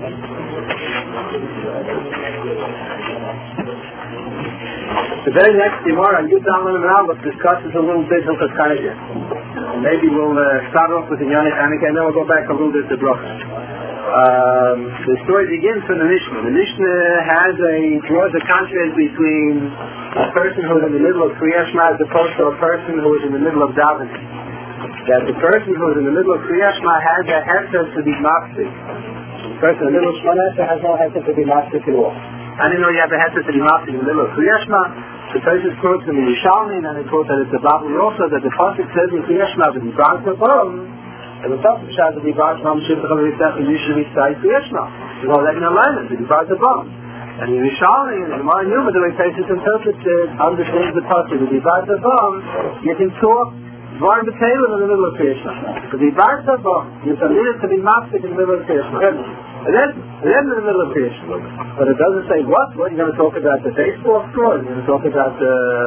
The very next Gemara on Yud Zayin Aleph discusses a little bit of Chanukah. Maybe we'll start off with the Yonah Chanukah and then we'll go back a little bit to Bracha. The story begins from the Mishnah. The Mishnah draws a contrast between a person who's in the middle of Kriyas Shema as opposed to a person who is in the middle of davening. That the person who is in the middle of Kriyas Shema has a heter to be mafsik. The person in the middle of Shema has no heter to be mafsik at all. I didn't know you have a heter to be mafsik in the middle of Kriyas Shema. The person quotes in the Yerushalmi and they quote that it's a Babli also that the pasuk says in Kriyas Shema that he brought the bone. And the pasuk says that he brought Shema Shivcham Risach and usually recite Kriyas Shema. You know, let me learn it, that he brought the bone. And in Yerushalmi and in Gemara Yuma, the way places interprets it, understands the pasuk that he brought the bone, you can talk Dvar B'Teilim in the middle of Kriyas Shema. Because he brought the bone, you're permitted to be mafsik in the middle of Kriyas Shema. And then in the middle of Kriyas Shema. But it doesn't say what. What are you going to talk about? The baseball score? You're going to talk about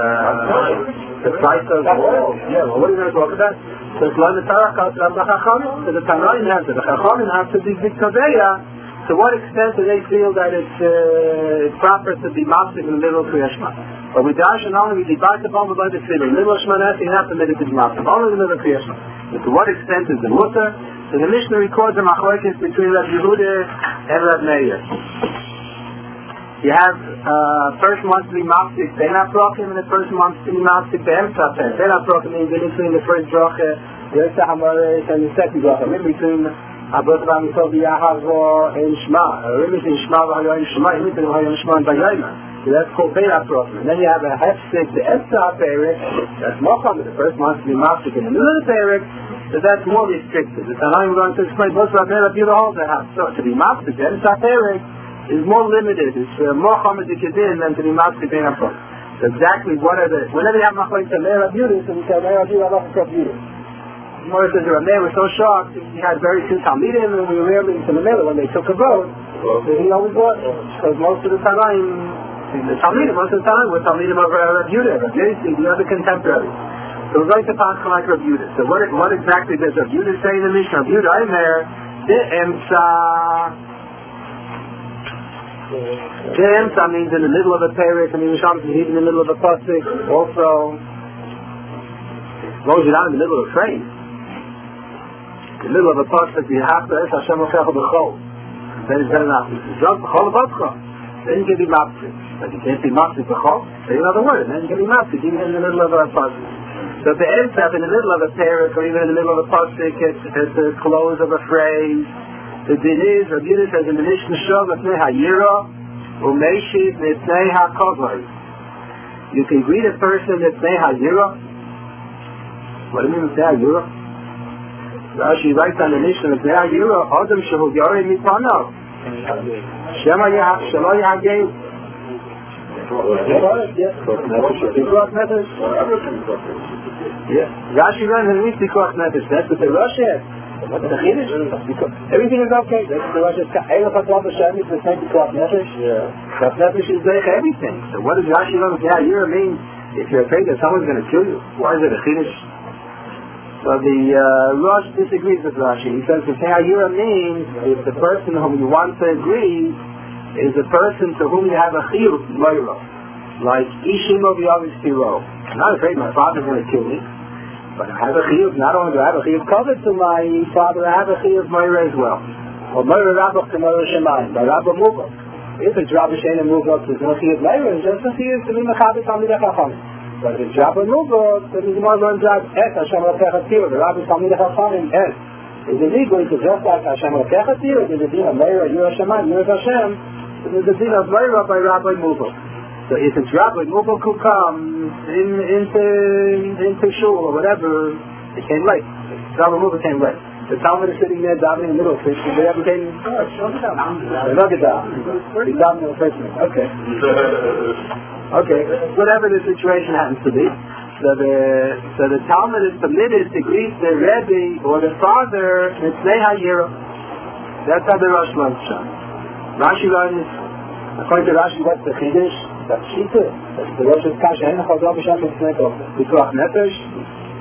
the price of oil? Yeah, well, what are you going to talk about? So it's like the Tarakat, so the Tanaim have to, the Chachamim have to be Viktoveya. To what extent do they feel that it's proper to be mafsik in the middle of Kriyas Shema? But with Dash and only we debate the bomb about the Tefillah. In the middle of Shema, you're not permitted to be mafsik. Only in the middle of Kriyas Shema. But to what extent is the mutter? So the Mishnah records a machlokes between Rabbi Yehuda and Rabbi Meir. You have person wants to be mafsik be'ena prokim, and the person wants to be mafsik be'emtza pen. Be'ena prokim means in between the first bracha, the Yosef HaMaresh, and the second bracha. In between Abot V'Amisov Yahavo and Shema. In between Shema V'Hayoyim Shema, in between V'Hayoyim Shema and V'Hayoyim. So that's called be'ena prokim. And then you have a hefsik be'emtza perik. That's mocham. The person wants to be mafsik in the middle of the perik. So that's more restricted. The Tanaim going to explain both Rabbi Meir and Rabbi Yehuda hold that so to be mafsik and Saperik is more limited. It's more chomer dikadin than to be mafsik and Apro. So exactly what are the whenever you have machlokes to Meir and Rabbi Yehuda, so we say Meir and Rabbi Yehuda, Rabbi Yehuda. More says Rabbi Meir was so shocked he had very few talmidim and we were rarely into the middle when they took a vote. So he always bought it because most of the Tanaim, the talmidim most of the time were talmidim of Rabbi Yehuda, the other contemporaries. So we're going to pass like Rabbi Yehuda. So what exactly does Rabbi Yehuda say in the Mishnah? Rabbi Yehuda, I'm there. The emsa means in the middle of a perik. I mean, in the middle of a pasuk. Also, those are not in the middle of a train. In the middle of a pasuk, you have to ask Hashem Ochecha B'chol. Then it's better not. Just B'chol B'chol. Then you can be mafsik. But you can't be mafsik B'chol. Say another word. Then you can be mafsik even in the middle of a pasuk. So the ensaf in the middle of a parak or even in the middle of a pasuk, it's the close of a phrase. The din is, Rabbi Yehuda says in the Mishnah Shov, Mepnei Hayira, Umeshiv Mepnei HaKavod. You can greet a person Mepnei Hayira. What do you mean Mepnei Hayira? Rashi writes on the Mishnah Mepnei Hayira, Adam Shehu Yori Mipano. Shema Yahagei. Yeah. Rashi runs and reads Pikuach Nefesh. That's what the Rosh has. What's the Chiddush? Everything is okay. That's the Rosh has. Eilach HaTov Hashem is the same Pikuach Nefesh. Pikuach Nefesh is like everything. So what does Rashi run with? Yeah, you mean if you're afraid that someone's going to kill you, why is it a Chiddush? So the Rosh disagrees with Rashi. He says that Hayira means if the person whom you want to agree is a person to whom you have a chiyuv moira, like Ishimo v'Yavis Tiro. I'm not afraid my father's going to kill me, but I have a chiyuv. Not only do I have a chiyuv covered to my father, I have a chiyuv moira as well. Or moira rabbach to moira shemayim by Rabba Muvah. If it's Rabba Shein and Muvah, there's no chiyuv moira. It's just a chiyuv to be mechabit Talmidei Chachamim. But if it's Rabba Muvah, then the Gemara learns out et Hashem Ochecha Tiro. The Rabba Talmidei Chachamim et. Is it legal to just like Hashem Ochecha Tiro? Is it a moira Yirah Shemayim Yirah Hashem? There's a din of Moira by Rabbi Mubal. So if it's Rabbi Mubal could come into shul or whatever, it came late. Rabbi Mubal came late. The Talmud is sitting there davening in the middle of Christmas. They ever came? Another davening. He's davening in Christmas. Okay. Okay. Whatever the situation happens to be. So the Talmud is permitted to greet the Rebbe or the father Mitzvei Hayira. That's how the Rosh learns Sham. Rashi learns, according to Rashi, what's the Chiddush? That's Shita. That's the Rosh's Kasha. Ein Chazal B'Shem Mitzvei Pikuach Nefesh.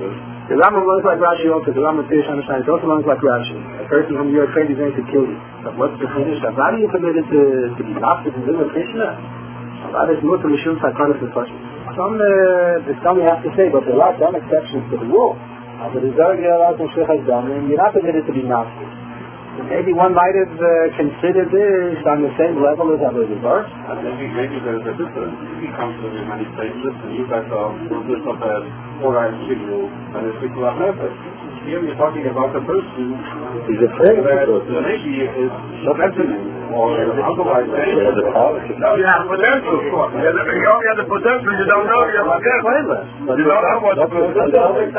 The Rambam learns like Rashi also. The Rambam Pirish Hamashai also learns like Rashi. A person whom you're afraid is going to kill you. But what's the finish? How do you permitted to be lost in the middle of Krishna? That is not to Mishum Sakonis and such. Some have to say, but there are some exceptions to the rule. But the Zohar allowed to Shech HaDam, and you're not permitted to be nasty. Maybe one might have considered this on the same level as other reverse. Maybe there's a difference. He comes to the United States, listen, you guys are this of a 4-hour signal, and it's people are nervous. Here you're talking about a person who's afraid that maybe is threatening or otherwise. You have potential. You only have the potential, you don't know you have potential. You don't know what the potential is.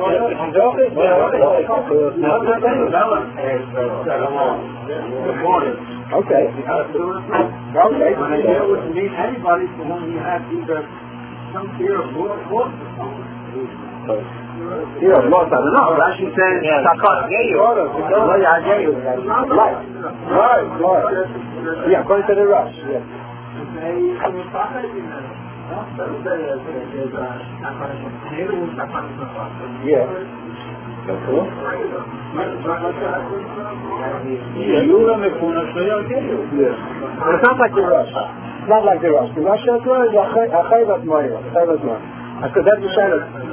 Okay. Okay. It would mean anybody for whom you have either some fear of war. Fear of loss, I don't know. Rashi says, Sakot, right. Yeah, according to the Rush. Yeah. Yeah. That's cool. It's not like the Rush. It's not like the Rush. The Rush is Achayvat Moira. Because that's the shadow.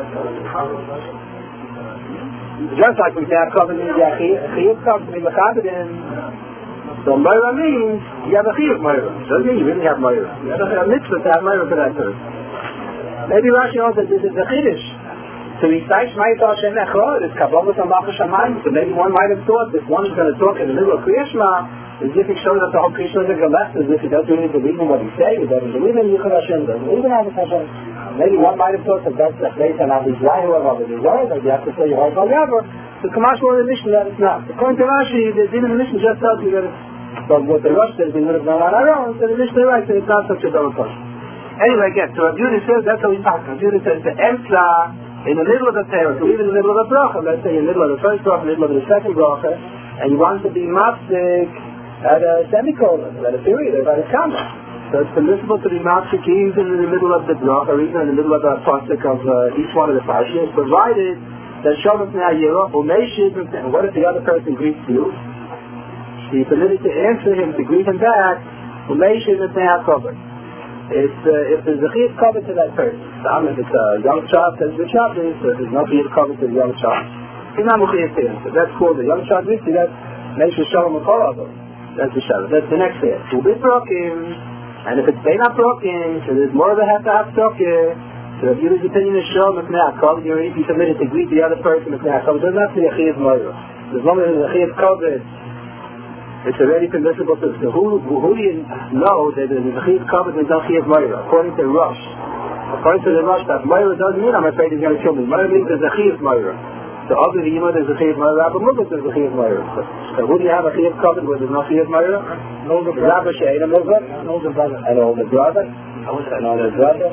Just like we have covered in the Chiyuv comes in the Chabadin. So Moira means you have a Chiyuv Moira. So you really have Moira. You have a mitzvah to have Moira for that person. Maybe Rashi also this is a Chiddush. So he cites Shmai Hashem Echad, it's Kabbalah Samach Shamayim. So maybe one might have thought that one is going to talk in the middle of Kriya Shema as if he shows that the whole Kriya Shema is left, as if he doesn't really believe in what he says, he doesn't believe in Yichud Hashem, doesn't believe in Ahavas Hashem. Maybe one might have thought that that's the place and Ahavas or Ahavas that you have to say Yehovah Yavor. So Kamash will in the Mishnah that it's not. According to Rashi, the din in the Mishnah just tells you that it's, but what the Rosh says we would have done on our own, so the Mishnah writes that it's not such a double question. Anyway, again, so Rav Yehuda says, that's how we talk. Rav Yehuda says the Emtla in the middle of the Torah, so even in the middle of the bracha, let's say in the middle of the first bracha, in the middle of the second bracha, and you want to be mafsik at a semicolon, at a period, at a comma. So it's permissible to be mafsik even in the middle of the bracha, or even in the middle of the pasuk of each one of the parshas, provided that Shalom Pnei Yirah, Umeishiv, and what if the other person greets you? So you're permitted to answer him, to greet him back, Umeishiv Pnei HaKover. If there's a chiyuv cover to that person, if it's a young child, says the Shabbos, so there's no chiyuv cover to the young child, he's not chiyuv to him. So that's called the young child mitzvah. That's Meisha Shalom Akorabo. That's the Shabbos. That's the next day. So we're broken, and if it's not broken, so there's more of a have-to-have stocker. So if your opinion is Shalom Akorabo, you're already committed to greet the other person. It doesn't have to be a chiyuv moira. As long as there's a chiyuv cover, it's already permissible to. So who do you know that the chiyuv covered is not chiyuv moira? According to Rosh. According to the Rosh, that moira doesn't mean I'm afraid he's going to kill me. Moira means there's a chiyuv moira. So other than there's a chiyuv moira, Rabbi Mugos there's a chiyuv moira. So who do you have a chiyuv covered where there's no chiyuv moira? Rabbi Shein, an older brother. An older brother? An older brother?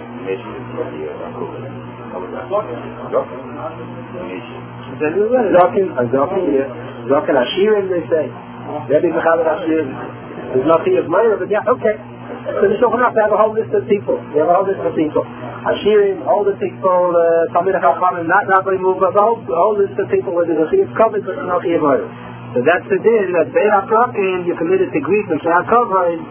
Zokin Ashirim, they say. Maybe there's no chiyuv moira, but yeah, okay. So the Shulchan Aruch have a whole list of people. We have a whole list of people. Ashirim, all the people, Talmidei Chachamim, not Rabbi Mugos, a whole list of people where there's a chiyuv covered, but no chiyuv moira. So that's the din that Bein HaPrakim, you're committed to greet them, Shana Kovrain.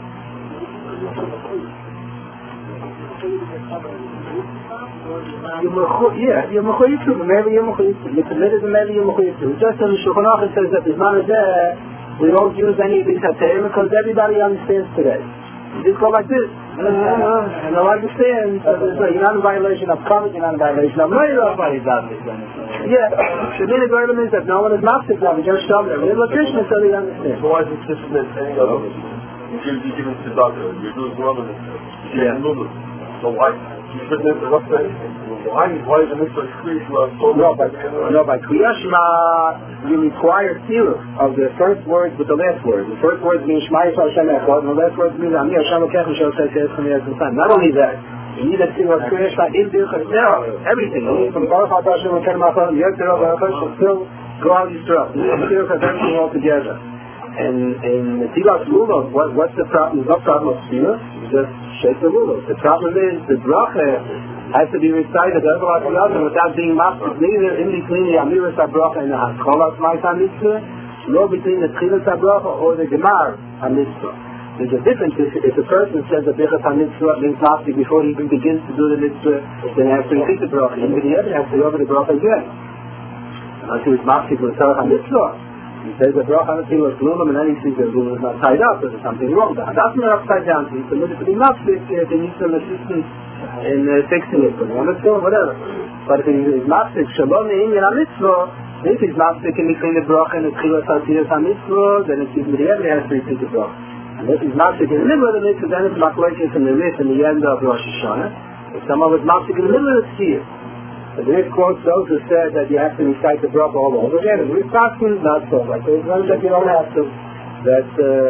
You're mechuyev to, maybe you're mechuyev to. You're committed to, maybe you're mechuyev to. Just as the Shulchan Aruch says that there's none of that, we don't use any of these haterim because everybody understands today. You just go like this. And they'll understand. So you're not in violation of covenant, you're not in violation of moira. Yeah. The minute word means that no one is mafsik now, we just show them. We're Krishna so they understand. So why is it just in any other? You're giving to doctor, you're doing one. Yeah. So why? You shouldn't interrupt anything. Why is the mitzvah Kriya so No, by Kriya Shema, you require tziruf of the first words with the last word. The first words mean Shema Yisrael Hashem Echad, and the last words mean Ani Hashem Elokeinu Shel Tzei From Yisrael. Not only that, you need a tziruf of Kriya Shema in Birchas Nero, everything. From Baruch Atah Hashem Elokeinu Machal, Yetzer Baruch Hashem, still go out Yisrael. You need a tziruf of everything all together. And in Netilas Lulav, what's the problem? There's no problem of Tefillah. You just shake the Lulav. The problem is the bracha has to be recited without being mafsik, neither in between the Amiras HaBracha and the Haskolas Ma'is HaMitzvah, nor between the Tchilas HaBracha or the Gemar HaMitzvah. There's a difference if a person says the Birchas HaMitzvah means mafsik before he even begins to do the mitzvah, then he has to repeat the bracha. Even the other has to go over the bracha again. Unless he was mafsik with Tzarech HaMitzvah. He says the bracha on the Tefillah is Lulam, and then he sees the Lulam is not tied up, so there's something wrong. The Hadassah is upside down, so he's permitted to be mafsik if he needs some assistance in fixing it, whatever. But if he's mafsik, Shalom Ne'inyan HaMitzvah, if he's mafsik in between the bracha and the Tchilas HaMitzvah, then it's even the other has to repeat the bracha. And if he's mafsik in the middle of the mitzvah, then it's machlokes in the mitzvah in the end of Rosh Hashanah. If someone was mafsik in the middle of the tziyah, so this quotes those who said that you have to recite the bracha all over again. And we're talking not so. Like there's none that you don't have to. That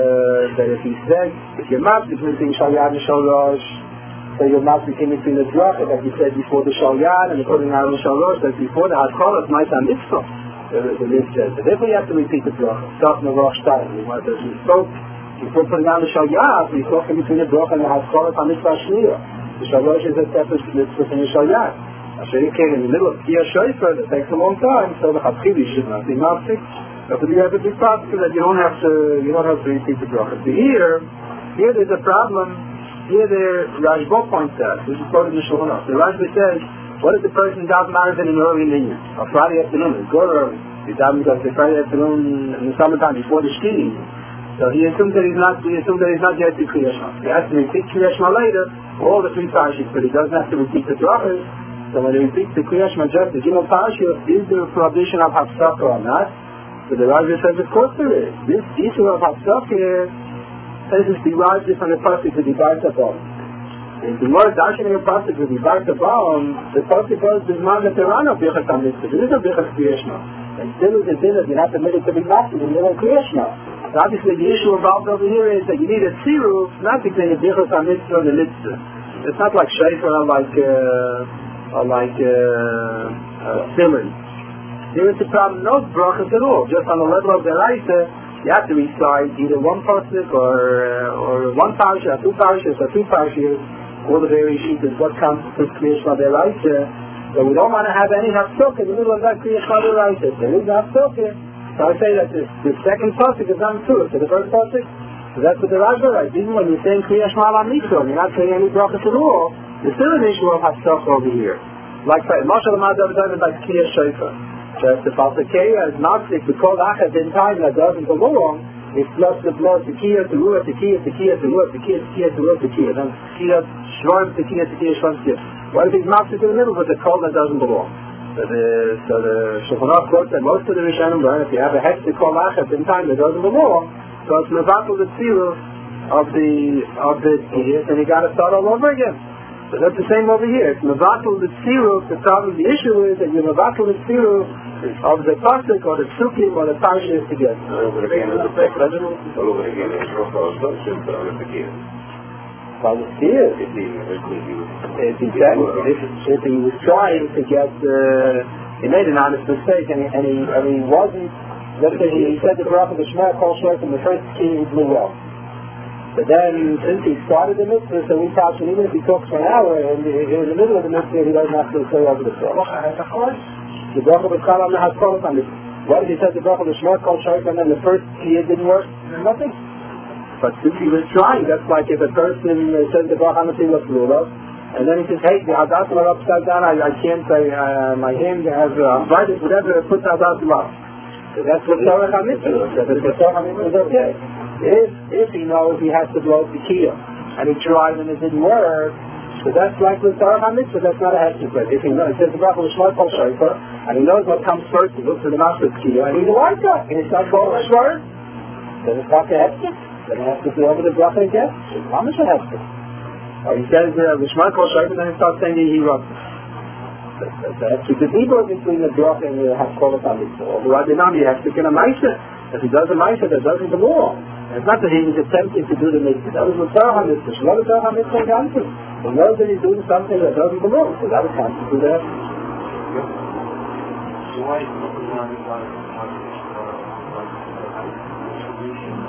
if he said, if you're mafsik between Shalyad and Shalosh, so you're mafsik in between the bracha that you said before the Shalyad and according to the Shalosh, that before the Haskalah, Ma'is HaMitzvah. The list says. But therefore you have to repeat the bracha. Start in the Rosh Hashanah. We spoke before putting on the Shalyad, we talking between the bracha and the Haskalah HaMitzvah Shniyah. The Shalosh is a separate mitzvah from the Shalyad. So you came in the middle of Kiyah Shofar, that takes a long time, so the Chatzili should not be mafsik. But you have to be mafsik that you don't have to repeat the bracha. Here there's a problem. Here Rashba points out, which is quoted in the Shulchan Aruch. The Rashba says, what if the person does marathon in early minyan, or Friday afternoon, it's go early. He does Friday afternoon in the summertime before the shkini. So he assumes that he's not yet to Kriyas Shema. He has to repeat Kriyas Shema later, all the three parashas, but he doesn't have to repeat the brachas. So when he repeats the Kriyas Shema, just the Gimel Parashah, is there a prohibition of Hafsaka or not? So the Rashba says, of course there is. This issue of Hafsaka says it's derived from the pasuk with the Bartabam. If the word darshaning a pasuk with the Bartabam, the pasuk was the man that there are no Birchas HaMitzvah. There is no Birchas Kriyas Shema. And still is a din that you're not permitted to be mafsik in the middle of Kriyas Shema. So obviously the issue involved over here is that you need a tziruf, not between the Birchas HaMitzvah and the mitzvah. It's not like Shofar or like Simon. There is a problem, no brachas at all. Just on the level of the Raisa, you have to recite either one pasuk or one parasha, or two parashas, or two parashas. All the various sheets is what constitutes Kriyas Shema Deraisa. So we don't want to have any hafsokah in the middle of that Kriyas Shema Deraisa. There is hafsokah. So I say that the second pasuk is not true. So the first pasuk, so that's what the Rashba writes. Even when you're saying Kriyas Shema HaMitzvah, you're not saying any brachas at all. There's still an issue of hafsokah over here. Like Moshe Lamad David like Kiyah Shofar. So if the Falsakea is mafsik to call Achad in time that doesn't belong, it's plus the blood to Kiyah to Ruah to Kiyah to Kiyah to Ruah to Kiyah to Kiyah to Ruah to Kiyah. Then Kiyah Shvarm to Kiyah to Kiyah Shvarm to Kiyah. What if he's mafsik in the middle with the call that doesn't belong? So the Shulchan Aruch quotes that most of the Rishonim learn if you have a hex to call Achad in time that doesn't belong, so it's mevatel the tziruf of the Kiyah, and you got to start all over again. So that's the same over here. It's mevatel the tziruf. The problem, the issue is that you mevatel the tziruf of the pasuk or the psukim or the parashas together. All over again is the fact. All over again is Well, it's here. If he was trying to get, he made an honest mistake, and he wasn't. Let's say he said the bracha the Shema Kol Shema from the first key he blew well. But then, since he started the mitzvah, so we thought that even if he talks for an hour, and in the middle of the mitzvah, he doesn't have to say over the bracha. The bracha was called on the Haskalah on this. What if he said the bracha the Shema Kol Shema, and then the first key didn't work? Nothing. But since he was trying, that's like if a person says the bracha on the Tefillah Lulav, and then he says, hey, the Hadassah are upside down, I can't say, my hand has arthritis, whatever, put the Hadassah up. So that's what Tzarech HaMitzvah. So the Tzarech HaMitzvah is okay. If he knows he has to blow the Kiyah, and he tried and it didn't work, so that's like the Tzarech HaMitzvah, that's not a hesed. If he knows, it says the bracha l'shma kol shofar, and he knows what comes first, he looks at the master's Kiyah, and he's a white guy, and he's not kol shofar, then it's not a hesed. Then he has to do over the bracha again. How much a hesed? Or he says l'shma kol shofar, then he starts saying he runs. That's the deeper between the bracha and the Haskalah HaMitzvah. Or the Rabbi has to get a Maisa. If he does a Maisa, that doesn't belong. And it's not that he was attempting to do the mitzvah. That was the Tzarech HaMitzvah. Shalom Tzarech HaMitzvah comes to. He knows that he's doing something that doesn't belong. So that would constitute that. So why is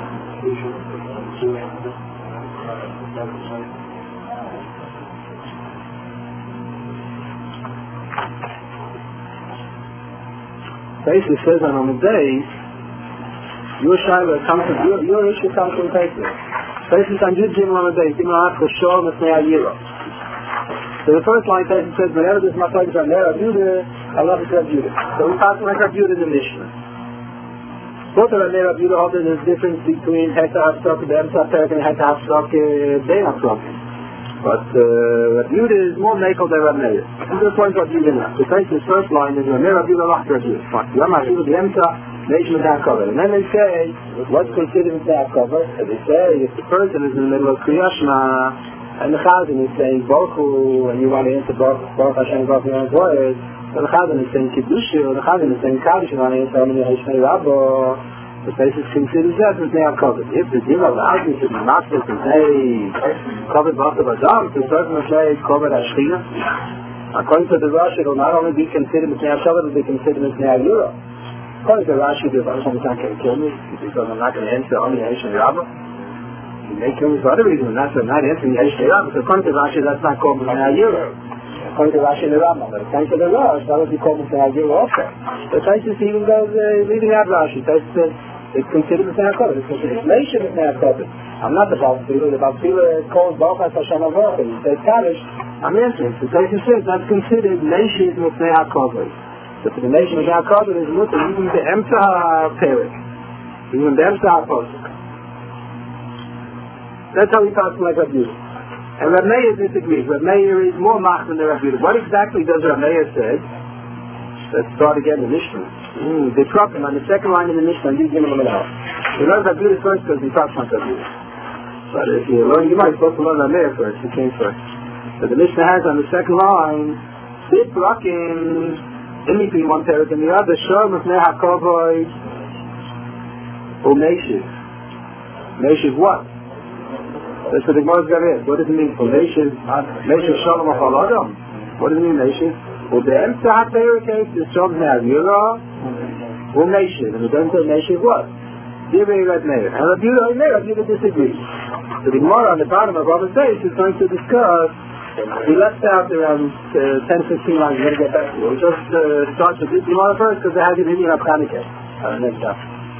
Basically says on the day, your Shiloh comes from, your issue comes from Pesach. Pesach on Yud Gimel on the day, Gimel Achel Shol Mefnei Ayira. So the first line Pesach says, whenever there's Machlokes on Rav Yehuda, Allah is Rav Yehuda. So we pass like Rav Yehuda in the Mishnah. Both of them, Rav Yehuda, hold there's a difference between Heta HaStok and the Emsa Perek and Heta HaStok Bein HaStok. But Rav Yehuda is more Mekel than Rav Meir. This is the point of Rav Yehuda. The first line is Rav Yehuda Lach Rav Yehuda. Fine. Yom HaShiva the Emsa, Nation Without Cover. And then they say, what's considered without cover? And they say, if the person is in the middle of Kriyas Shema, and the Chazan is saying Bochu, and you want to answer Baruch Hashem, Baruch Hashem, words, and the Chazan is saying Kiddushu, and the Chazan is saying Kaddish, and you want to answer Amini Hashem Rabbo, the basis considers that as now covered. If the Gimel allows me to be master to say covered Baruch Hashem, the person will say covered Ashchina. According to the Rashi, it will not only be considered as now covered, it will be considered as now Yura. According to the Rashi, the Baruch Hashem is not going to kill me, because I'm not going to answer Amini Hashem Rabbo. He may kill me for other reasons, not answering Yesh Ne'Rabba. So according to Rashi, that's not called Mefnei Ayira. According to Rashi Ne'Rabba. But according to the Rosh, that would be called Mefnei Ayira also. So Taisus even goes leaving out Rashi. Taisus says it's considered Mefnei Ayira. It's considered Leisha Mefnei Ayira. I'm not the Baal Tefillah. The Baal Tefillah calls Baruch Hashem Avot. He says Kaddish. I'm answering. So Taisus says that's considered Leisha Mefnei Ayira. So for the Leisha Mefnei Ayira is looking even the Emsa Perek. Even the Emsa Apostle. That's how he talks like Rav Yehuda. And Rav Meir disagrees. Rav Meir is more mach than Rav Yehuda. What exactly does Rav Meir say? Let's start again the Mishnah. They drop him on the second line in the Mishnah and you give him a minute. You learn Rav Yehuda first because he talks like Rav Yehuda. But if you learn, you might supposed to learn Rav Meir first. He came first. So the Mishnah has on the second line, Bit Rockin, in between one parrot and the other, Shor Mefnei HaKavod, or Meshiv. Meshiv what? That's what the Gemara's got in. What does it mean for Meshiv? Meshiv Shalom Achal Adam. What does it mean, Meshiv? Well, the Emsa HaPerek case is Shalom Ne'Ayira, or Meshiv. And it doesn't say Meshiv what? Divrei Rav Meir. And Rav Yehuda disagrees. So the Gemara on the bottom of Rabbi Seis is going to discuss. We left out around 10-15 lines. We're going to get back to it. We'll just start with this Gemara first because it has an Indian of Chanukah. Next up.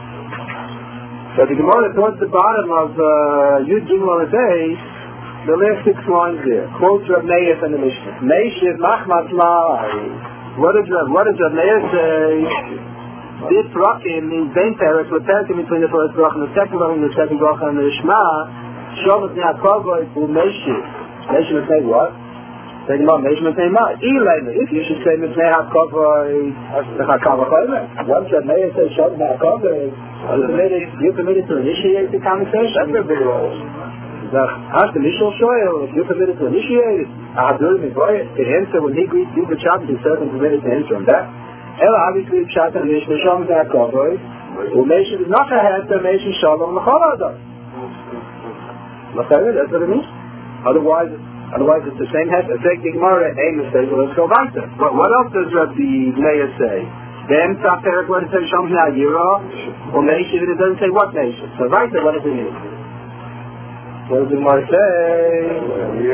So the Gemara towards the bottom of Yud Gimel on the day, the last 6 lines there. Quotes Rav Meir from the Mishnah. Meishiv Machmas Lai. What does Rav Meir say? This Rakim means Bein Perek, with Perekim between the first Brach and the second Brach and the second Brach and the Shema. Shalom Mefnei HaKavod for Meishiv. Meishiv would say what? Say Gemara, Meishiv would say what? If you should say Mefnei HaKavod, the HaKavod. Once Rav Meir says Shalom Mefnei HaKavod, you're permitted to initiate the conversation. That's a big role. Ask the Mishal Shoyel, if you're permitted to initiate it, to answer when he greets you for Shabbat, he's certainly permitted to answer him back. Ella, obviously, Pshat and Mishnah Shalom Zakavoi, Umeshiv is not a head to Meshiv Shalom L'chol Adam. That's what it means. Otherwise it's the same head. Take the Gemara, a mistake, well, let's go weiter. But what else does Rabbi Meir say? The Emsa Perek, what does it say? Shalom Ne'Ayira, or Meshiv, it doesn't say what Meshiv. So weiter, what does it mean? What does the Gemara say?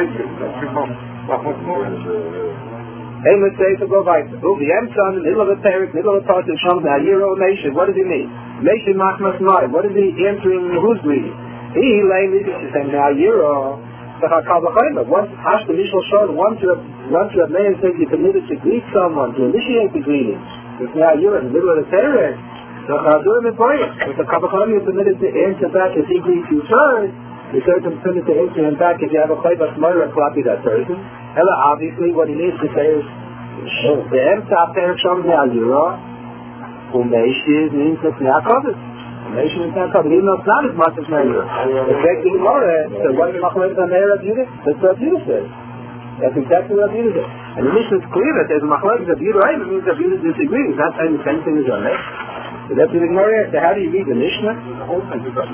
Hey, let's say to go weiter. Oh, the Emsa in the middle of the Perek, middle of the part of Shalom Ne'Ayira, or Meshiv, what does it mean? Meshiv Machmas Mai, what is he answering who's greeting? He lay me to say Ne'Ayira, the HaKavod. Once Hashta Mishal Shor, once Rav Meir says you're permitted to greet someone, to initiate the greeting. It's Ne'Ayira in the middle of the Perek. The Chadur Mitzvah. With the Kavod, you're permitted to answer back if he greets you first. You're certainly permitted to answer him back if you have a Chayvas Moira copy that person. Ella, obviously, what he needs to say is, the Emsa Perek Shalom Ne'Ayira, Umeshiv means that Ne'Akavod. Umeshiv means Ne'Akavod, even though it's not as much as Ne'Ayira. The fact that so what is Machlokes on Meir Rav Yehuda? That's what Rav Yehuda says. That's exactly what Rav Yehuda says. And the Mishnah is clear that there's a Machlokes Rav Yehuda, it means Rav Yehuda disagrees. It's not saying the same thing as Rav Meir. So that's the Gemara. So how do you read the Mishnah? The whole thing is about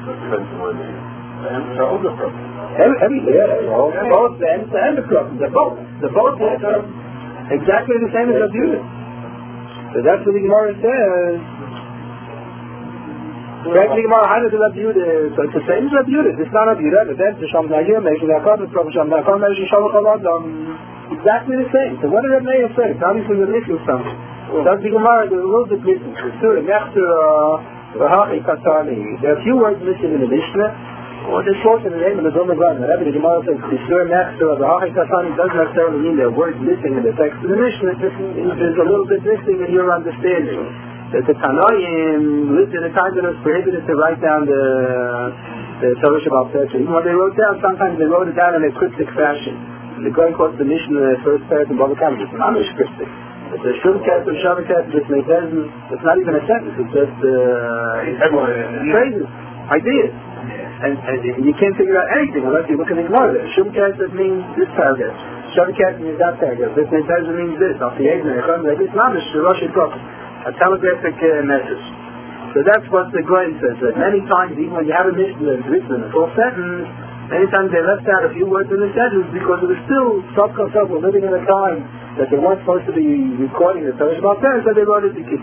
Everything, both the Emsa and the Krupim. They're both exactly the same as Rav Yehuda. So that's what the Gemara says. Right, how does Rabbi Yehuda? So it's the same as Rabbi Yehuda. It's not Rabbi Yehuda. Then the Shem Nagir, Meishu Nakar, the Prophet Shem Nakar, Meishu Shalach Aladam. Exactly the same. So what did Rabbi Meir say? It's obviously the missing something. That's the Gemara. There's a little bit missing. There are a few words missing in the Mishnah. Or just quote in the name of the Doma Glad. Whatever the Gemara says, Kisur Nechter, the Hachi Katani doesn't necessarily mean there are words missing in the text of the Mishnah. There's a little bit missing in your understanding. That the Tanoim lived in a time that it was prohibited to write down the Torah Shabbat Pesach. Even when they wrote down, sometimes they wrote it down in a cryptic fashion. The going quotes the Mishnah, the first parak in Bava Kama. It's not cryptic. It's a Shum Ket, a Shabbat Ket, it's not even a sentence. It's just phrases, ideas. And you can't figure out anything unless you look at the Gemara. Shum Ket means this paragraph. Shabbat Ket means that paragraph. This means this. It's not a Rosh Hashanah. A telegraphic message. So that's what the Goyen says, that many times, even when you have a Mishnah that's written in a full sentence, many times they left out a few words in the sentence because it was still self-concept. We're living in a time that they weren't supposed to be recording the Torah Shabbat Pesach, so they wrote it to kids.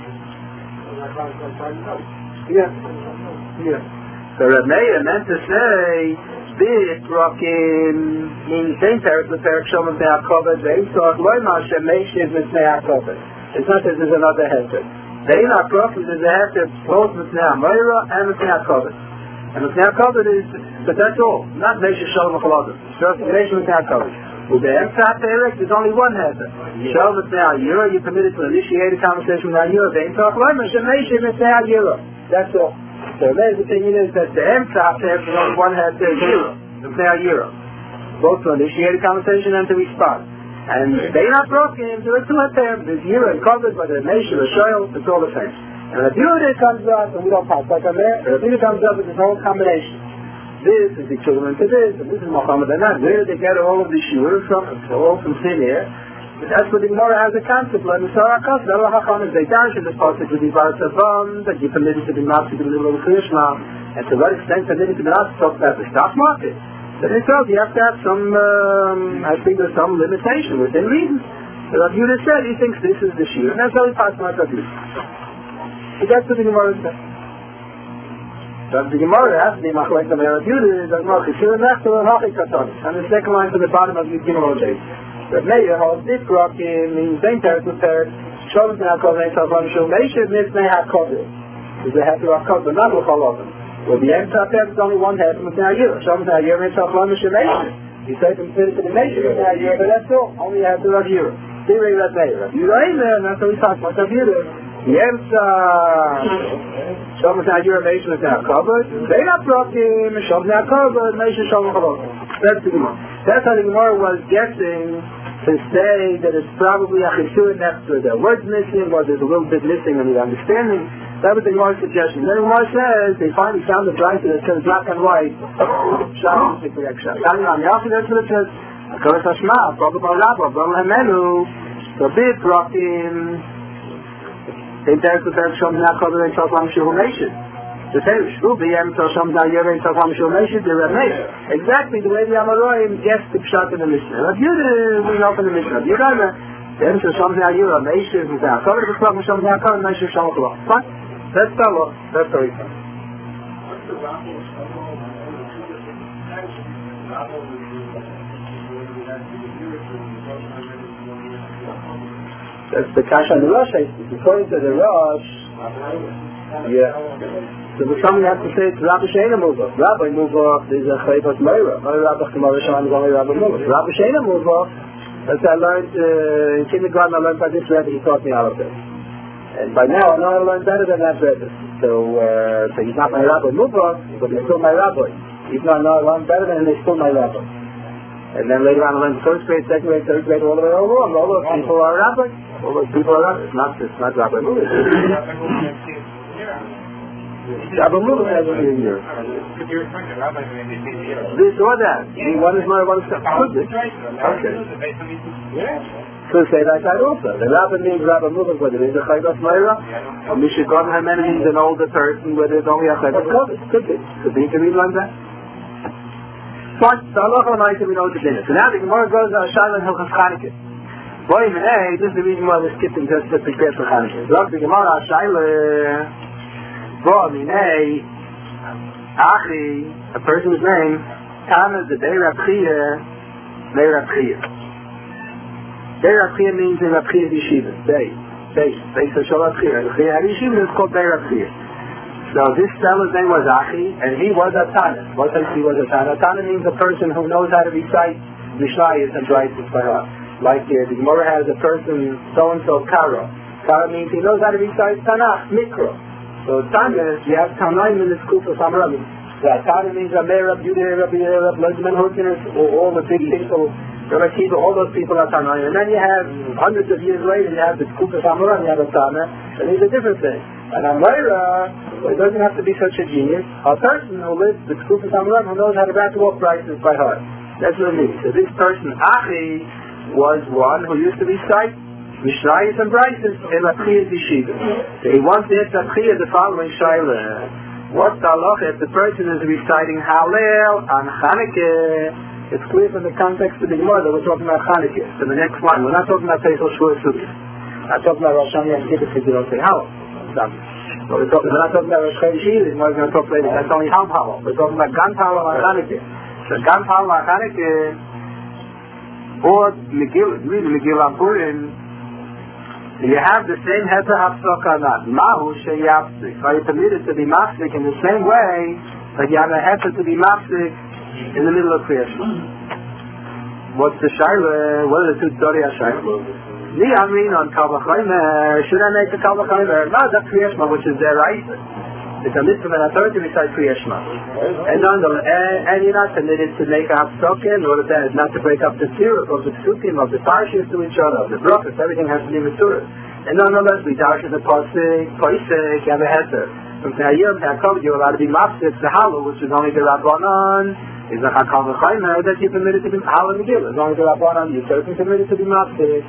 Yeah. So Rav Meir meant to say, this rockin' means same parak, the parak Shom of Ne'akovah, they thought, Loi Mashem Meishiv Mitznei HaKovah. It's not that there's another heter. They in our prophet there's a heter both Mitznei HaMeira and Mitznei HaKovah. And Mitznei HaKovah is, but that's all. Not Meishiv Shalom HaChaladim. It's just Meishiv Mitznei HaKovah. With the Emtzah HaPerek, there's only one heter. Shalom Mitznei HaYira, you're permitted to initiate a conversation with HaYira. The Emtzah HaPerek, Meishiv Mitznei HaYira. That's all. So the opinion is that the Emtzah HaPerek is only one heter, Yira. Mitznei HaYira. Both to initiate a conversation and to respond. And they not broken, there are two terms. There's Yira and covered by the nation, the Shoyal, it's all the same. And Rabbi Yehuda comes up, and we don't pass like on there, Rabbi Yehuda comes up with this whole combination. This is equivalent to this, and this is Muhammad and that. Where do they get all of these shiurim from? It's all from thin air. But that's what the Gemara has a concept, like the Sarah Kos, the Allah HaChanim, they dash in this passage with the Bar Savam, that you're permitted to be not to be little of Krishna, and to what extent permitted to be not to talk about the stock market. But itself, you have to have some, I think there's some limitation within reason. So Rabbi Yehuda said, he thinks this is the shiur, and that's how he passed my Rabbi Yehuda. So that's what the Gemara said. So the Gemara has to be machlek of Rabbi Yehuda, that Kisur Nechter and Hachi Katani. And the second line to the bottom of the Gemara J. Rabbi Meir holds this rockin' means same parak with parak, Shalom Mitznei HaKovah, Ein Tzavon Shul Meishiv Mitznei HaKovah. Is the heter HaKovah, not L'Chalovim. Well, the Emtzah HaPerek is only one heter, Mitznei HaYira. Shalom Mitznei HaYira, Ein Tzavon Shul Meishiv. You say from Tziddik to the Meishiv Mitznei HaYira, but that's all. Only a heter of Yira. Direi Rabbi Meir. Rabbi Yehuda ain't there, and that's how we talk about Rabbi Yehuda. The Emtzah Shalom Mitznei HaYira, Meishiv Mitznei HaKovah. They not brought him, Shalom Mitznei HaKovah, Meishiv Shalom HaChavah. That's the Gemara. That's how the Gemara was guessing to say that it's probably a Kisur Nechter. There are words missing, or there's a little bit missing in the understanding. That was the Gemara's suggestion. Then the Gemara says, they finally found the writer that says black and white. Shalom, the correct Shalom. Daniel Yachid, that's what it says. Akaras Hashma, Prabhu Barabba, Brahma Hamenu, Rabbi Prakim, they tell us that Shalom Nakover and Shalom Shul Nation. The same, Shrubi, Emtzah Shalom Nayer and Shalom Shul Nation, the Rabbi. Exactly the way the Amaroim guessed the Pshat in the Mishnah. Rabbi Yehuda, we know from the Mishnah. Rabbi Yehuda, the Emtzah Shalom Nayer, Meishiv, Mitznei HaKovah, the Shalom Shalom Nakover, Meishiv Shalom HaChavah. Fine. That's the law. That's the reason. That's the Kasha and the Rosh. According to the Rosh, yeah. So the something has to say it's Rabbi Sheina Muvah. Rabbi Muvah is a Chayvot Meira. Rabbi Chemara Shalom is only Rabbi Muvah. Rabbi Sheina Muvah, as I learned in kindergarten, I learned by this Rebbe, he taught me all of this. And by now I know how to learn better than that Rebbe. So he's not my Rabbi Muvah, but he's still my Rabbi. Even though I know I learn better than him, he's still my Rabbi. And then later on I learned first grade, second grade, third grade, all the way over. And all those people are Rabbi. All those people are Rabbi. It's not Rabbi Muvah. Rabbi Muvah has only a year. This or that. One is more, one is not. Okay. So say like that also. The Rabbi means Rabbi Muvah, whether it is a Chayvot Meira, or Mishigon Hamen means an older person, whether it's only a Chayvot Kodesh. Could be. Could be. Can we learn that? Fine. So Allah Almighty, we know the dinner. So now the Gemara goes on Shaila and Hilchas Chanukah. Boy, this is the reason why we're skipping just to prepare for Chanukah. Look, the Gemara Shaila. Bo Minei Achi, a person's name, Tana the Dei Rab Chia, Dei Rab Chia. Dei Rab Chia means in Rab Chia's yeshiva. Dei Shal Rab Chia. The yeshiva is called Dei Rab Chia. So this fellow's name was Achi, and he was a Tana. What does he was a Tana? Tana means a person who knows how to recite Mishnayos and Braisos by heart. Like the Gemara has a person, so-and-so, Kara. Kara means he knows how to recite Tanakh, Mikra. So Tana, you have Tanaim in the school for Samarabim. Tana means Amerab, Yudah, Rabbi Arab, Lezman Hurkinus, all the big people, Rabbi Kiva, all those people are Tanaim. And then you have, hundreds of years later, you have the school for Samarabim, you have a Tana, and it's a different thing. And Amira, well, it doesn't have to be such a genius. A person who lives the school for Samarabim, who knows how to rattle off Braisos by heart. That's what it means. So this person, Achi, was one who used to recite Mishnayos and Braisos in Achiya's yeshiva. So he wants to ask Achiya the following shayla: what's the halacha if the person is reciting Hallel on Chanukah? It's clear from the context of the Gemara that we're talking about Chanukah. So the next line, we're not talking about Pesach Shavuot Sukkot. We're not talking about Rosh Hashanah and Kippur because you don't say Hallel. We're not talking about Rosh Chodesh either. We're going to talk later. That's only Ham Hallel. We're talking about Gan Hallel on Chanukah. So Gan Hallel on Chanukah, or Megillah, read Megillah Purim, you have the same heter hafsaka or not. Mahu sheyapsik. Are you permitted to be mafsik in the same way that you have a heter to be mafsik in the middle of Kriyas Shema? What's the shayla? What are the two Tzorei HaShayla? Ni Amrin on Kal V'chomer. Should I make the Kal V'chomer? No, that's Kriyas Shema, which is their right. It's a mitzvah and authority to recite Kriyas Shema. And you're not permitted to make a hafsaka in order that not to break up the tziruf of the psukim, of the parshas to each other, of the brachas. Everything has to be mitzvah. And nonetheless, we darshan the posik, you have a heter. From Hayom Hakol, you're allowed to be mafsik the halal, which is only the Rabbanon. Is a Hakal V'chaymer that you're permitted to be halal Megillah. As long as the Rabbanon, you're certainly permitted to be mafsik.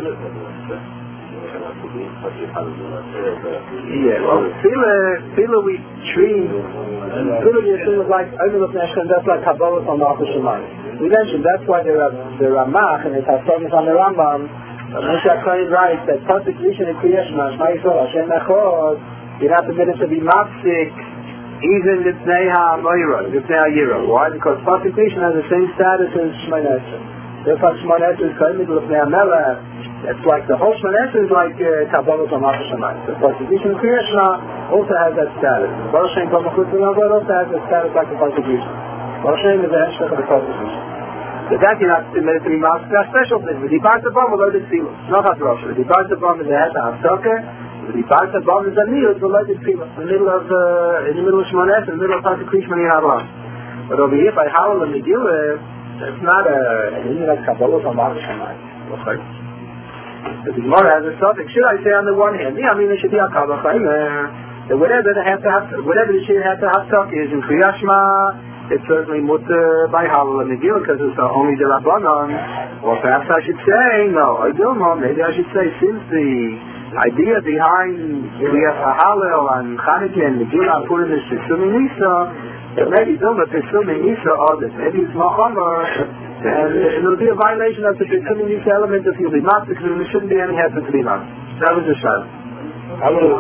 Yeah, well, Tefillah we treat, Tefillah Yeshua was like, that's like Kabbalah on the Alpha Shemayim. We mentioned that's why the Ramach and the Tassonis on the Rambam, Moshe HaKohen writes that Pasuk Rishon and Kriyas Shema, Shema Yisrael, Hashem Echad, you're not permitted to be mafsik, even Lifnei HaMoira, Lifnei HaYira. Why? Because Pasuk Rishon has the same status as Shema Yisrael. Therefore Shema Yisrael is Kohen Lifnei HaMelech. It's like the whole Shema is like Kabbalah on Alpha Shemayim. The Pasuk Rishon Kriyas Shema also has that status. Baruch Shem Kol Mechutz V'Navod also has that status like the Pasuk Rishon. Baruch Shem is the Heshach of the Pasuk Rishon. So that you're not permitted to be mafsik. That's a special thing. With the Dibbat Abam, we're loaded Tefillah. It's not Hatrosh. The Dibbat Abam is the head of Hafsaka. The Dibbat Abam is a meal. It's loaded Tefillah. In the middle of Shmoneh, in the middle of Pasuk Rishon and Yaharon. But over here, by Hallel and Megillah, it's not an Indian like Kabbalah from Alpha Shemayim. Okay. The Gemara has a suffix. Should I say on the one hand, I mean it should be a Kabbalah. Whatever the Shir has to Hafsaka is in Kriyas Shema, it's certainly mutter by Hallel and Megillah because it's only the Rabbanon. Or perhaps I should say, no, I don't know, maybe I should say since the idea behind Kriyas Hallel and Chanukah and Megillah and Purim is Pesumim Nisa, that maybe Dilma Pesumim Nisa others, maybe it's Mahamar, and it'll be a violation of the Pesumim Nisa element if you'll be not because there shouldn't be any head to be not. That was the shot. I will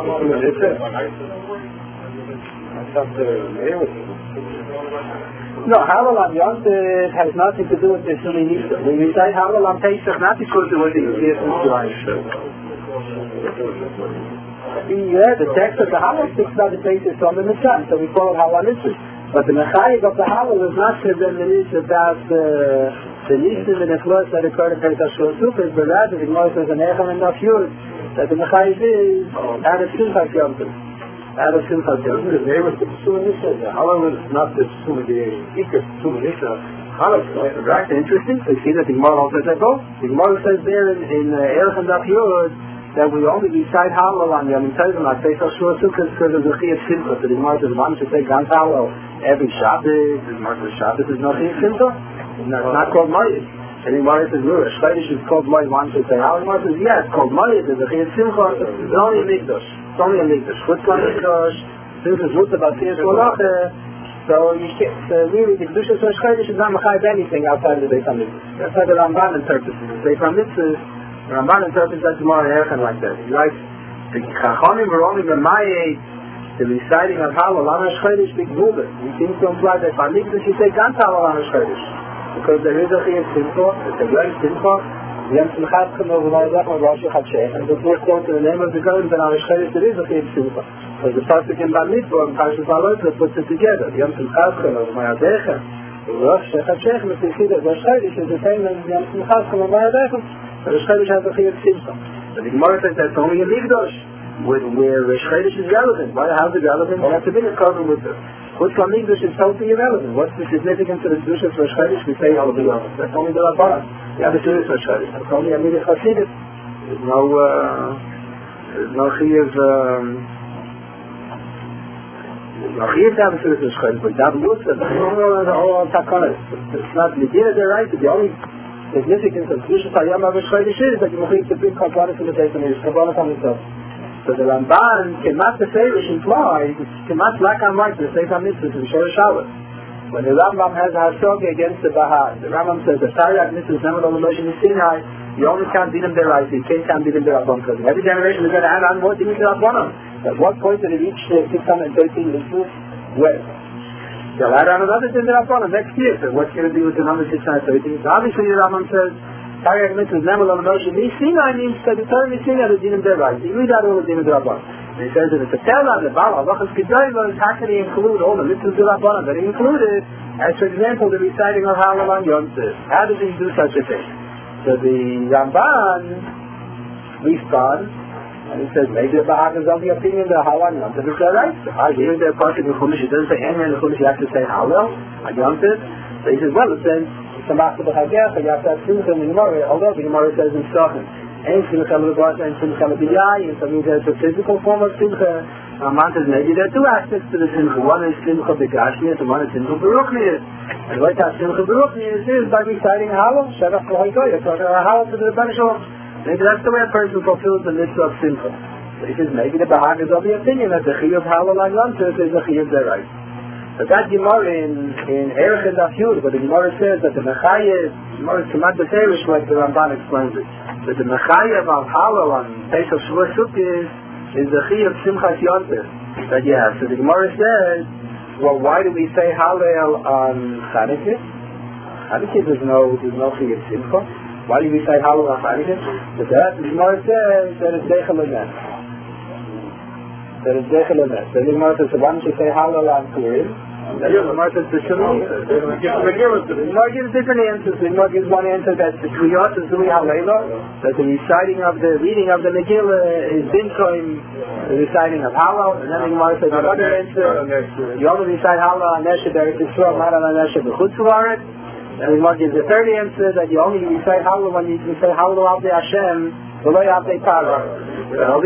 No, Hallel on Yom Tov has nothing to do with the Pesumim Nisa. When we say Hallel on Pesach, not because it was the easiest inspiration. Yeah, the text of the Hallel speaks about the basis on the Mitzvah, so we call it Hallel Nitzvah. But the Mechayik of the Hallel is not to them the Nitzvah about the Nitzvah and the Chlos that occurred in Pesach Shavuot Sukkot, but rather the Gemara says an Echel and Naf Yud that the Mechayik is out of Simchas Yom Tov. Out of Simchas Yom Tov. They were the Pesumim Nisa. The Hallel is not the Pesumim, the Iker Pesumim Nisa. Hallel, right? Interesting. So you see that the Gemara also says both. The Gemara says there in Erech and Naf Yud that we only recite Hallel on Yom Tov and like Pesach Shavuot Sukkot because of the Chiyuv Simcha. So the Gemara says one should say Gan Hallel every Shabbos. The Gemara says Shabbos is not Chiyuv Simcha. It's not called Moed. And the Gemara says no, Shchodesh is called Moed. One should say Hallel. The Gemara says yes, it's called Moed. It's a Chiyuv Simcha. It's only a Mikdash. It's only a Mikdash. Chutz Mikdash. Since it's Mutter Batzir Sholache, so you can't. Really, the Kedusha of Shchodesh is not Mechayev anything outside of the Beis HaMikdash. That's how the Ramban interprets it. The Beis HaMikdash. Ramban interprets that tomorrow in Erech like that. He writes, the Chachonim were only Memayed the reciting of Hallel on Chodesh B'Gvula. We seem to imply that by Mikdash you say Gans Hallel on Chodesh, because there is a Chiyuv Simcha, it's a great Simcha. Yom Simchat Chanov V'Layzach Rosh Chadshech, and before going to the name of the God, then on Chodesh there is a Chiyuv Simcha. Because the pasuk in Bar Mitzvah and Parshas Vayikra puts it together. Yom Simchat Chanov V'Layzach Rosh Chadshech, and we see that Rosh Chodesh is the same as Yom Simchat Chanov V'Layzach. Rosh Chodesh has a Chiyuv Simcha. But the Gemara says that's only in Mikdash, where Rosh Chodesh is relevant. Why? How's it relevant? You have to be a cover with it. What's from Mikdash is totally irrelevant. What's the significance of the Kedusha of Rosh Chodesh? We say all of the others. That's only the Rabbanan. You have the Kedusha of Rosh Chodesh. That's only Amidah Chasidus. There's no Chiyuv. No Chiyuv to have the Kedusha of Rosh Chodesh, but Dav Musa, all Takonis. It's not Medina, they're right. The only significance of Kedusha Hayam of Rosh Chodesh is that you must to bring Kabbalah to the Testament. Kabbalah on himself. So the Ramban cannot the Ferish implies, cannot lack on right to the Sefer Mitzvah to the Shor Shabbos. When the Rambam has a Hasoga against the Bahai, the Rambam says the Tariq Mitzvah is never on the Moshe Sinai, you only can't beat him there right, you can't beat him there Rabban, because every generation is going to add on more things to Rabbanim. At what point did it reach 613 mitzvahs? Where? They'll add on another thing to Rabbanim next year, so what's going to be with the number 613? So obviously the Rambam says, Tariq Mitzvah is never on the Moshe Sinai means that the Torah Sinai is Dinim there right. You read out all the Dinim there Rabban. And he says that if the Torah, the Baal, Avachas Kedayvah, how can he include all the mitzvahs of Rabbanim that he included, as for example, the reciting of Hallel on Yom Tov? How does he do such a thing? So the Ramban responds, and he says, maybe the Bahag is of the opinion that Hallel on Yom Tov is all right. Here in the Pasuk in Chumash, it doesn't say anywhere in the Chumash you have to say Hallel on Yom Tov. So he says, well, it says, Samach b'Chagach, you have to have Simcha in the Gemara, although the Gemara says in Sachin, ain't Simcha l'Basha, and Simcha l'Biyai, and so means there's a physical form of Simcha. Ramban says maybe there are two aspects to the Simcha. One is Simcha b'Gashmias, and one is Simcha b'Ruchnias. And what that Simcha b'Ruchnias is by reciting Hallel, Shevach b'Hoikoy, talking about Hallel to the Rebbeinu Shalom. Maybe that's the way a person fulfills the mitzvah of Simcha. So he says maybe the Bahag is of the opinion that the Chiyuv Hallel on Yom Tov is a Chiyuv Derais. But that Gemara in Erech and Daf but the Gemara says that the Mechayev, Gemara Tzemad B'Ferish, like the Ramban explains it, that the Mechayev of Hallel on Pesach Shavuot Sukkot is the Chiyuv Simchas Yom Tov that you have. So the Gemara says, well, why do we say Hallel on Chanukah? Chanukah there's no Chiyuv Simcha. Why do we say Hallel on Chanukah? But that the Gemara says that it's Deichel Emes. That is Deichel Emes. So the Gemara says, so why don't you say Hallel on Purim? The Gemara says the Gemara gives different answers. The Gemara gives one answer that the Kriyot is Zui Halayla, that the reciting of the reading of the Megillah is Binkoim, the reciting of Hallel, and then the Gemara says another answer, you only recite Hallel on Neshe B'Eretz Yisrael, not on Neshe B'Chutz La'aretz. And the Gemara gives the third answer that you only recite Hallel when you say Hallel Avdei Hashem, V'lo Avdei Parah. The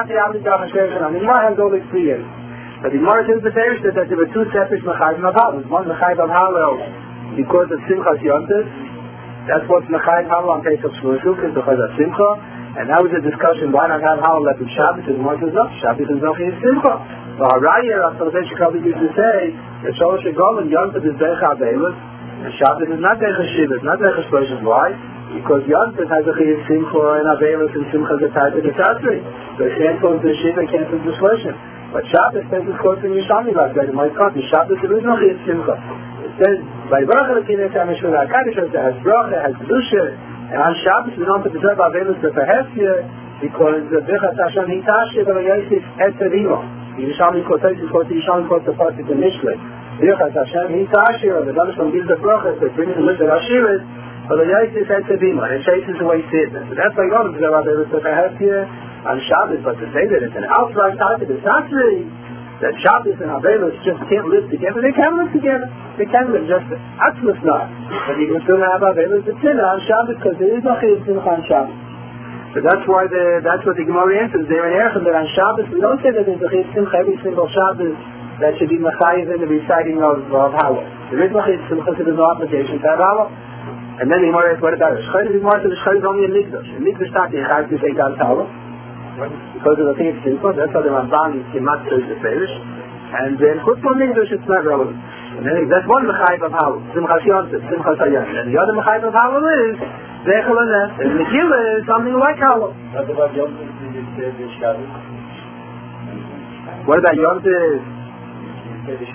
Gemara has all these three answers. But the Gemara says the Ferish that there were two separate Mechayim of Hallel. One Mechayim of Hallel because of Simchas Yom Tov. That's what's Mechayim Hallel on Pesach Shavuot Sukkot because of Simcha. And that was a discussion, why not have Hallel at the Shabbos? And the Gemara says, no, Shabbos is not Simcha. So Haraya, Rav Shekavi used to say, that Sholosh Egol and Yom Tov is Becha Abeilus, and Shabbos is not Becha Shiva, it's not Becha Shloshim. Why? Because Yom Tov has a Chiyuv Simcha and Abeilus and Simcha is a type of the Tatzri. So it cancels the Shiva, cancels the Shloshim. But Shabbos says it's close to Yishami like that. In my country, Shabbos there is no Chiyuv Simcha. It says, by Bracha L'Kinei Kameshur HaKadosh, it has Bracha, has Kedusha, and on Shabbos we don't have to preserve Avelus to Fahefya, because the Bichat Hashem Hitashya, but Yosef Etzerimo. Yishami Kotais is called Yishami Kotais the Pasuk in Mishlei. Bichat Hashem Hitashya, the Damasham gives the Bracha, so it brings the list of Ashiras, but Yosef Etzerimo, and Shais is the way he sees it. So that's why you don't preserve Avelus to Fahefya on Shabbos, but to say that it's an outright type of the Tatzri, that Shabbos and Avelus just can't live together, they can live together. They can live just Atzmus not. But you can still have Avelus and Tzina on Shabbos because there is no Chiyuv Simcha on Shabbos. So that's what the Gemara answers there in Erechim, that on Shabbos we don't say that there's a Chiyuv Simcha every single Shabbos that should be Mechayiv in the reciting of Hallel. There is no Chiyuv Simcha, so there's no obligation to have Hallel. And then the Gemara asks, what about it? The Gemara says the Shchayr is only in Mikdash. In Mikdash not the Chayv to say God's Hallel. Because of the thing it's simple, that's why the Ramban is Kemat says the Ferish. And then Chutz from English it's not relevant. And then that's one Mechayiv of Hallel, Simchas Yom Tov, Simchas Hayam. And the other Mechayiv of Hallel is Deichel Emes. And Megillah is something like Hallel. What about Yom Tov? Did you say the Shabbos? What about Yom Tov? So you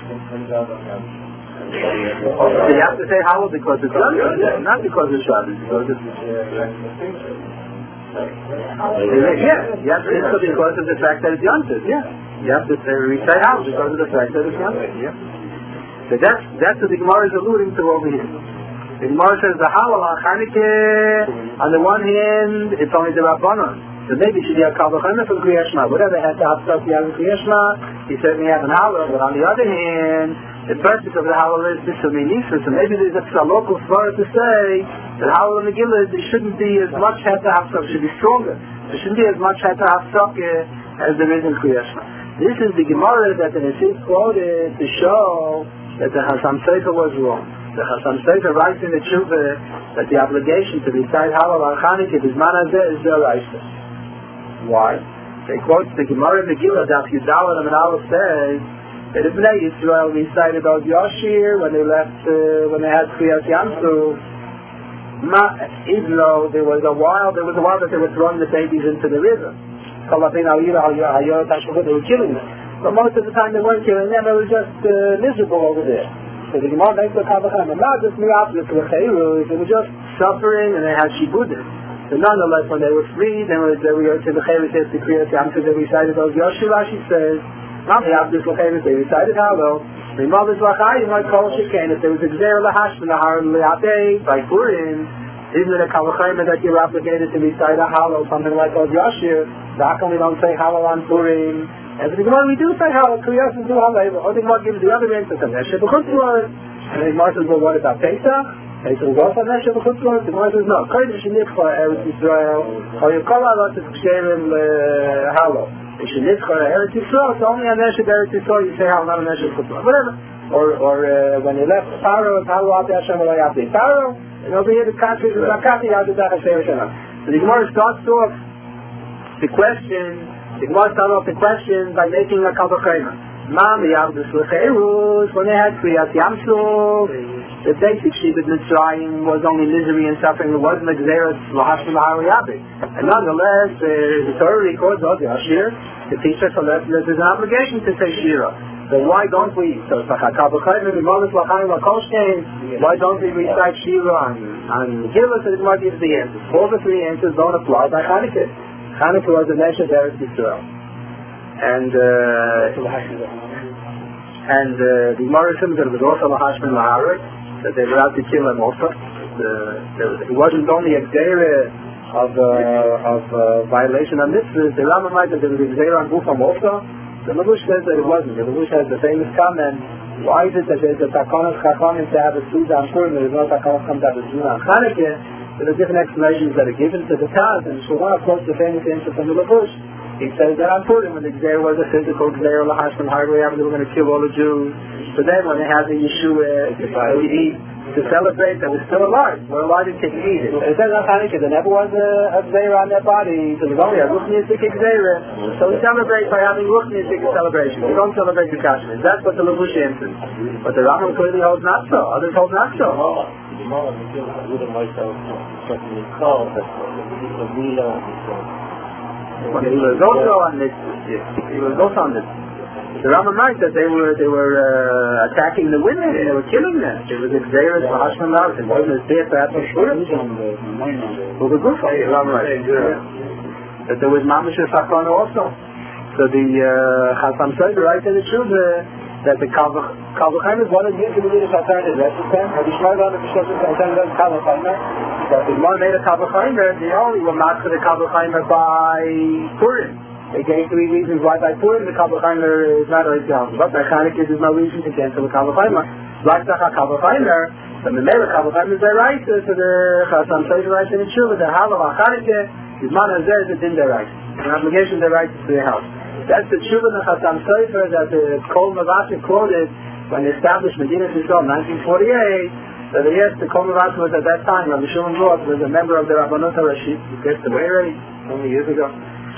have to say Hallel because it's Yom Tov, not because it's Shabbos. Because it's you have to say so because of the fact that it's Yom Tov. Yeah, you have to recite Hallel because of the fact that it's Yom Tov. Yeah. So that's what the Gemara is alluding to over here. The Gemara says the Hallel on Chanukah, on the one hand, it's only the Rabbanon. So maybe should you have Kal V'chomer from Kriyas Shema? Whatever had to have stuff you have in Kriyas Shema, you certainly have an Hallel. But on the other hand, the purpose of the Hallel is to Nisa. So maybe there's a local svara to say that Hallel and Megillah, there shouldn't be as much had to have stuff, should be stronger. There shouldn't be as much had to have stuff as there is in Kriyas Shema. This is the Gemara that the Nesiv quoted to show that the Chasam Sofer was wrong. The Chasam Sofer writes in the Tshuva that the obligation to recite Hallel on Chanukah is manazeh is D'oraisa. Why? They quote the Gemara Megillah Daf Yudalad and Aleph says that the Bnei Yisrael recited Od Yashir when they left, when they had Kriyas Yamsuf. Even though there was a while that they were throwing the babies into the river. They were killing them. But most of the time they weren't killing them, it was just miserable over there. So the Gemara makes the Kal V'chomer, not just Mi'aflik L'Cheirus, they were just suffering and they had Shibudim. So nonetheless, when they were free, they were to the Cheirus to Kriyas Yamsuf, they recited those Yoshir. Rashi says, not the Abdus L'Cheirus, they recited Hallel. The Mother's Lachai, like Kol Shekain, if there was a Gzeir Lahash from the Har L'Atei by Purim, isn't it a Kal V'chomer that you're obligated to recite a Hallel, something like those Yoshir? How come we don't say Hallel on Purim? And the Gemara, we do say Hallel, Kriyas and do Hallel. Or the Gemara gives the other answer to Neshe B'chutzlor. And the Gemara says, well, what about Pesach? They said, well, also Neshe B'chutzlor. The Gemara says, no. Kodesh Shenichcha Eretz Yisrael. Or Yekol Alot is Ksherim Hallel. If Shenichcha Eretz Yisrael, it's only on Neshe Eretz Yisrael you say Hallel, not on Neshe B'chutzlor. Whatever. Or when you left Paro, it's Hallel Ate Hashem Eloi Ate Paro. And over here the country is Zakati Yadudach Hashem Hashem. So the Gemara starts off the question. The Gemara started off the question by making a Kal V'chomer. Mami Abdus L'Cheirus, when they had Kriyas Yamsuf, the basic Shibud Mitzrayim was only misery and suffering. It wasn't a Gzeirus L'Hashim L'Hariyabit. And nonetheless, the Torah records Od Yashir to teach us that there's an obligation to say Shira. So why don't we? So it's like a Kal V'chomer, why don't we recite Shira and give us the Gemara gives the answers? All the three answers don't apply by Chanukah. Chanukah was a nation of Eretz Yisrael. And the Gemara says that it was also Lahashmin Laharik, that they were out to kill him also. It wasn't only a Gzeira of violation of mitzvahs. The Rambam writes that there was a Gzeira on Gufam also. The Levush says that it wasn't. The Levush has the famous comment, why is it that there's a Takonos Chachonim to have a Suda on Purim, there's no Takonos come to have a Suda on Chanukah? There are different explanations that are given to the Taz, and so one of course the famous answer from the Levush. He says that on Purim, when the Gzeir was a physical Gzeir, Lahashim Hariyabit, they were going to kill all the Jews. So then when they had the Yeshua to celebrate that we're still alive, we're alive and can eat it. It says on Hanukkah there never was a Gzeir on their body, so there's only a Ruchniistic Gzeir. So we celebrate by having Ruchniistic celebration. We don't celebrate the Kashmir. That's what the Levush answers. But the Rambam clearly holds not so. Others hold not so. He was also on this. He was also on this. The Rambam writes that they were attacking the women and they were killing them. It was a Gzeirus for Hashman Lav. It wasn't a Siyat for Hashman Shurim. Well, the Gufa, the Rambam writes. That there was Mamish Sakon also. So the Chasam Sofer writes in the Tshuva that the Kal V'chomer is one of the intermediate alternatives. That's the same. Have you tried on the B'shoshet alternative Kal V'chomer? So if one made a Kal V'chomer, they only were not for the Kal V'chomer by Purim. They gave three reasons why by Purim the Kal V'chomer is not a example. But by Chanukah there's no reason to cancel the Kal V'chomer. Like the Kal V'chomer, the Memela Kal V'chomer is their right. So the Chasam Sofer writes in the Tshuva, the Halav HaChanukah is Manazeh is a din their right. An obligation their right to their house. That's the Tshuva of Chasam Sofer that the Kol Mavashe quoted when they established Medina Yisrael in 1948. That yes, the Kol Mavashe was at that time, Rabbi Shimon Roth was a member of the Rabbanut HaRashit. He passed away already, so many years ago.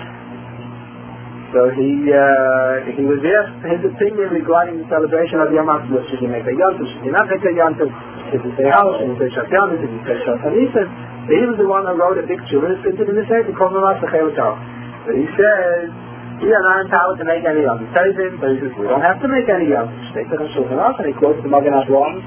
So he was asked his opinion regarding the celebration of Yom HaTzvot. Should he make a Yom Tov? Should he not make a Yom Tov? Should he say Hal? Should he say Shafyan? Should he say Shafanisim? He was the one who wrote a big Tshuva. It's printed in the Sefer, Kol Mavashe Chelik Al. But he says We are not empowered to make any of them. He tells him, but he says, we don't have to make any of them. They took him shulchan aruch, and he quotes the Magen Avraham.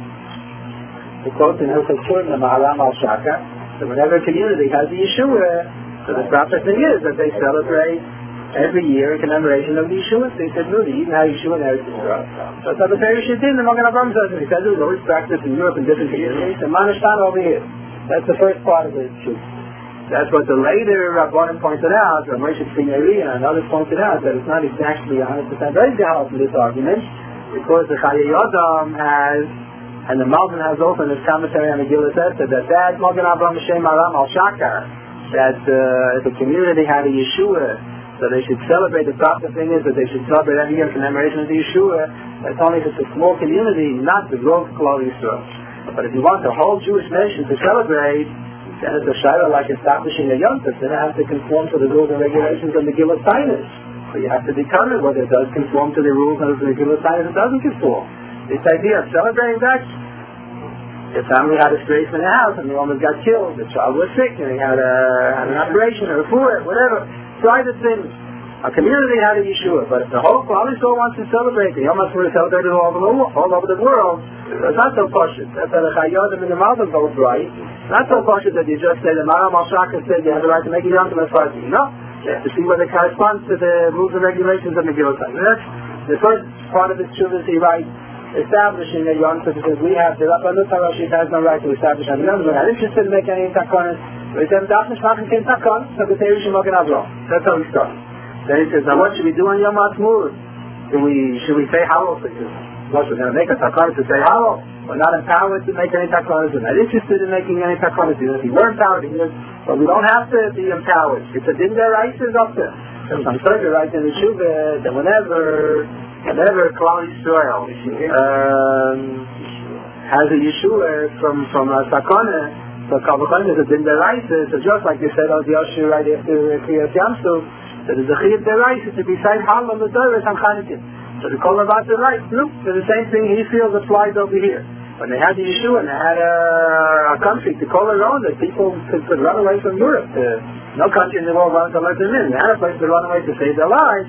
He quotes in Hilchos Purim the Maharam al Shaka. So whenever a community has a Yeshua, so the proper thing is that they celebrate every year in commemoration of the Yeshua. So he said, no, you even have Yeshua in Eretz Yisrael. So that's what the Parish did in the Magen Avraham says. He said, there's always practice in Europe in different communities, and Manashtan over here. That's the first part of the truth. That's what the later Rabbanim pointed out, or Moshe Tzimeri and others pointed out, that it's not exactly 100% right to this argument, because the Chayei Adam has, and the Malvin has also in his commentary on the Megillah Esther, that Magen Avraham Shem Aram al Shakar, that the community had a Yeshua, so they should celebrate. The proper thing is that they should celebrate every year in commemoration of the Yeshua. That's only if it's a small community, not the growth of Klal Yisrael. But if you want the whole Jewish nation to celebrate, then it's a shayla like establishing a Yom Tov. Then it has to conform to the rules and regulations of the Megillah Sinai. So you have to determine whether it does conform to the rules of the Megillah Sinai or it doesn't conform. This idea of celebrating that, the family had a strafe in the house and the woman got killed, the child was sick and he had an operation or a foot, whatever. Try the thing. A community had a Yeshua, but if the whole Klal Yisrael wants to celebrate, the Yom HaShua is celebrated all over the world, it's not so pashut. That's how the Chayei Adam and the Malvin both right. Not so pashut that you just say the Maharam al Shaka said you have the right to make a Yom Tov as far as you know. You have to see whether it corresponds to the rules and regulations of Megillah Sinai. That's the first part of his truth is he writes establishing a Yom Tov because we have the Rabbanut HaRashit has no right to establish a Yom Tov. We're not interested in making any takonos. We said Daf Nishmach and Takon, so the Parish of Magen Avraham. That's how we start. Then he says, now what should we do on Yom HaAtzmaut? Should we say Hallel? What, we're going to make a takonos to say Hallel? We're not empowered to make any takonos. We're not interested in making any takonos. If we were empowered, but we don't have to be empowered. It's a din deraisa up there. So some further right in the Shuvah that whenever Klal Yisrael has a Yeshua from a takonah, so Kavachon is a din deraisa. So just like you said, the Yosher right after Kriyas Yam Suf, that is a chiyuv deraisa to be said Hallel on the Torah on Chanukah. So the Kol Rabat is right. Look, so the same thing he feels applies over here. When they had the Yeshua and they had a country to call their own, that people could run away from Europe. No country in the world wanted to let them in. They had a place to run away to save their lives.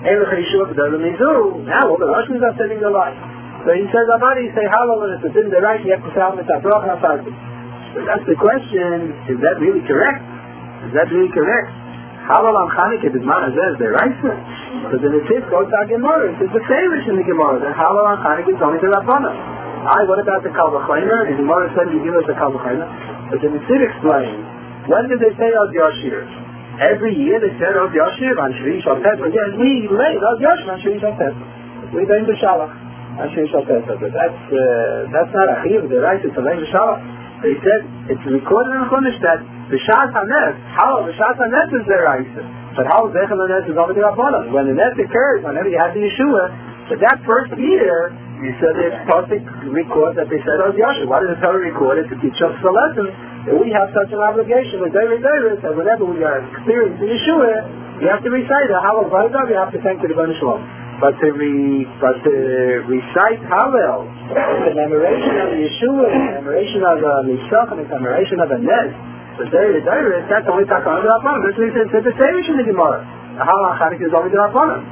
Now all the Russians are saving their lives. So he says, Abadi, say Hallel, and if it's in the right, you have to say Hallel Mitzvah. So that's the question, is that really correct? Is that really correct? Hallel on Chanukah is not as the right thing. Because in the fifth goes to Gemara. It's the favorites in the Gemara. Then Hallel on Chanukah is only the Rabbana. What about the Kal V'chomer? The Gemara said you give us the Kal V'chomer. But then the Sid explains, when did they say Od Yashir? Every year they said Od Yashir on Shri Shal Pesach. Yes, we made Od Yashir on Shri Shal Pesach. We named the Shalach on Shri Shal Pesach. But that's not a chiyuv, the right is to name the Shalach. They said, it's recorded in Chumash that B'Shas HaNes, how B'Shas HaNes is their Isa. But how Zechel HaNes is over the Rabbanan. When the Nes occurred, whenever you had the Yeshua, but that first year, you said it's supposed to record that they said Od Yashir. Why did the Torah record it? To teach us the lesson that we have such an obligation with David that whenever we are experiencing Yeshua, you have to recite it. Hallel Vaydav, you have to thank the Rebbeinu Shalom. But to recite Hallel, the commemoration of Yeshua, the commemoration of Mishach, and the commemoration of the Nes, the David, that's only Takon the Rabbanan. This is the Seirish in the Gemara. The Hallel Chanukah is only the Rabbanan.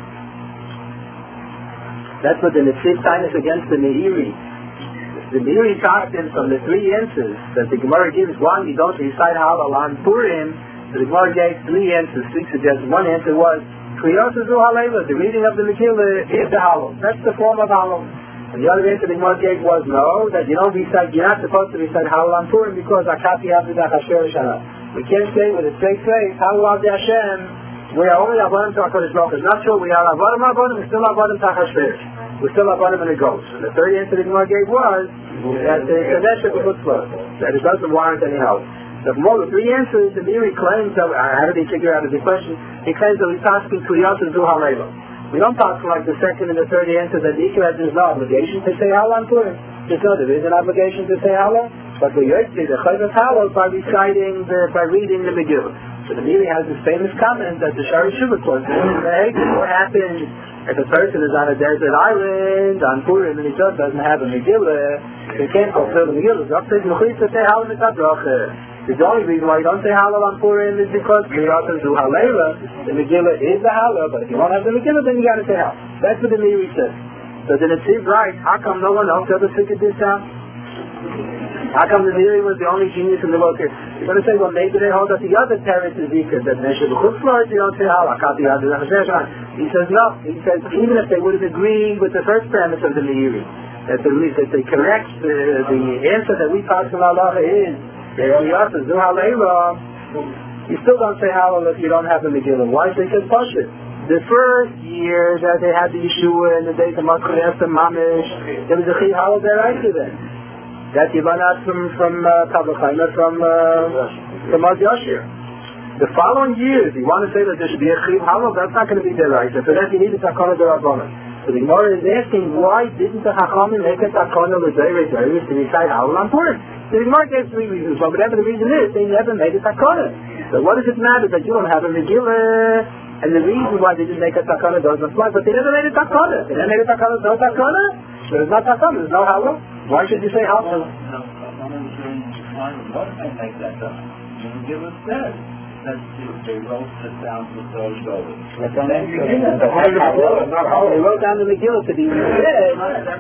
That's what the Nesiv Tainus against the Meiri. The Meiri taught him from the three answers that the Gemara gives. One, you don't recite Hallel on Purim. So the Gemara gave three answers. Three suggestions. One answer was Kriyos Halela, the reading of the Megillah is the Hallel. That's the form of Hallel. And the other answer the Gemara gave was no, that you don't recite, you're not supposed to recite Hallel on Purim because Akati Avdidah Hashem Shana. We can't say with a straight face, Hallel Avdi Hashem, we are only Avodim to HaKadosh Baruch Hu. It's not true, we are Avodim, we're still Avodim to HaShvesh. We're still Avodim and it goes. And the third answer the Gemara gave was that the Kadesh of the Chutzpah, that it doesn't warrant any help. So from all the three answers, the Meiri claims, how did he figure out the question? He claims that we're asking Kriyos and Halela. We don't talk like the second and the third answer that the Ikra there's no obligation to say Hallel on Purim. There is an obligation to say Hallel, but we say the Chayvus Hallel by reading the Megillah. So the Meiri has this famous comment that the Shari Shuvah quotes. What happens if a person is on a desert island on Purim and he just doesn't have a Megillah? He can't fulfill the Megillah. So say Hallel Mitzvah. The only reason why you don't say Hallel on Purim is because Kriyat do Halela. The Megillah is the Hallel, but if you don't have the Megillah, then you got to say Hallel. That's what the Meiri says. So then it seems right. How come no one else ever figured this out? How come the Meiri was the only genius in the world? You're going to say, well, maybe they hold that the other teretz is equal, that Neshe B'chutzlor, you don't say Hallel. He says no. He says even if they would have agreed with the first premise of the Meiri, that they correct the answer that we pass from Allah is you still don't say Hallel if you don't have the Megillah. Why? Because push it. The first year that they had the Yeshua and the days of Mashiach and Mamish, there was a Chi Hallel Deraisa then. That you run out from Kavachayna, from Az Yashir. The following years, you want to say that there should be a Chi Hallel, that's not going to be Deraisa. For that you need a Takana Derabbanan. So the Gemara is asking, why didn't the Chachamim make a Takana L'Zeiris to recite Hallel on Purim? The Gemara gives 3 reasons, but whatever the reason is, they never made a Takana. So what does it matter that you don't have a Megillah? And the reason why they didn't make a Takana doesn't apply, but they never made a Takana. They never made a Takana, no Takana. There's no Takana, there's no Hallel. Why should you say Hallel? The Megillah says that they wrote it down to those shoulders. They wrote down the Megillah to be read.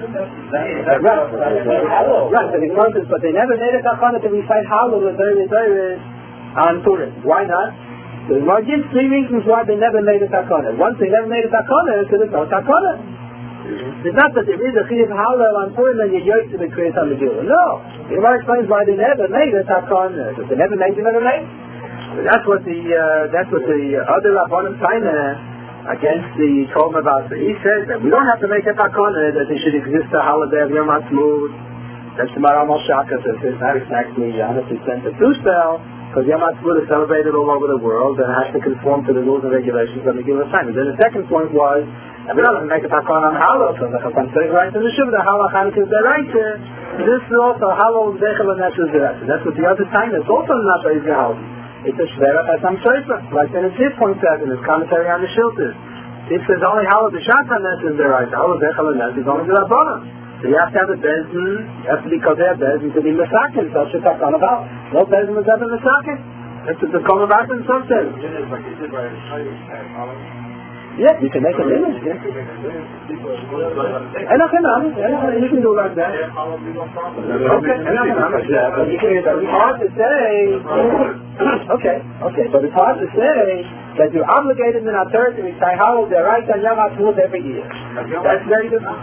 Right, the Gemara says, but they never made a Takana to recite Hallel on Purim. Why not? The Gemara gives 3 reasons why they never made a Takana. Once they never made a Takana, because there's no Takana. It's not that there is a Chiyuv Hallel on Purim and you yoke to the Kriyat HaMegillah. No. The Gemara explains why they never made a Takana. If they never made, they never made. That's what the other Rabbanim Taina against the Tolma Basa. He says that we don't have to make a Takana that there should exist a holiday of Yom HaTzmaut. That's the Maram al-Shaka says it's not exactly 100% a two-spell, because Yom HaTzmaut is celebrated all over the world and has to conform to the rules and regulations of the Megillah Simon. Then the second point was, and we don't have to make a Takana on Hallel, so the Chafan says right in the Shuvah, the Hallel Chanukah is the right. This is also Hallel Zechel and Nefesh Zerach. That's what the other time is also not very Hallel. It's a Shverach Hasam Shreifah, like then it's his point out in his commentary on the Shilters. It says only Hallel B'Shat HaNes is the right. Hallel Zechel and Nefesh is only the Rabbanim. So you have to have a Bezdin, you have to be Kodeah Bezdin to be Mesakin, so it's talking about. No Bezdin was ever Mesakin. That's what the Kol Mabatim so says. Yeah, you can make a limit. You can do like that. Okay, it's hard to say. Okay, but it's hard to say that you're obligated in our Torah to recite Hallel the right on Yom HaTzmaut every year. That's very different.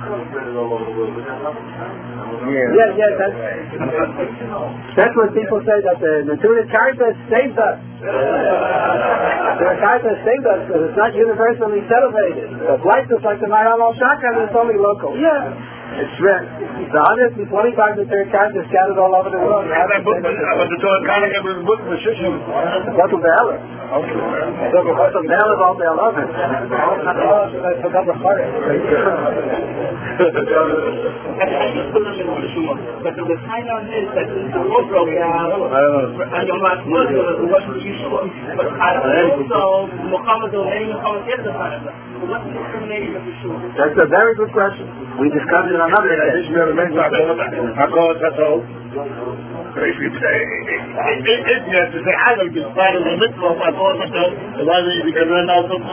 That's what people say, that the Torah Caritas saves us. The Caritas saves us because it's not universally celebrated. But life is like the Maram al-Shaka and it's only local. Yeah. It's rare. The 125 the third Caritas are scattered all over the world. But the Torah Caritas was book for Shishim. Bottle Be'eler. Bottle Be'eler all day long. But the sign on is that the whole program and your last word wasn't Yeshua. But I also Muhammad O'Neill Muhammad is the sign. What's the discrimination of Yeshua? That's a very good question. We discussed it on another day. If you say it's necessary, I don't get part of the mitzvah. I thought that why we can run out of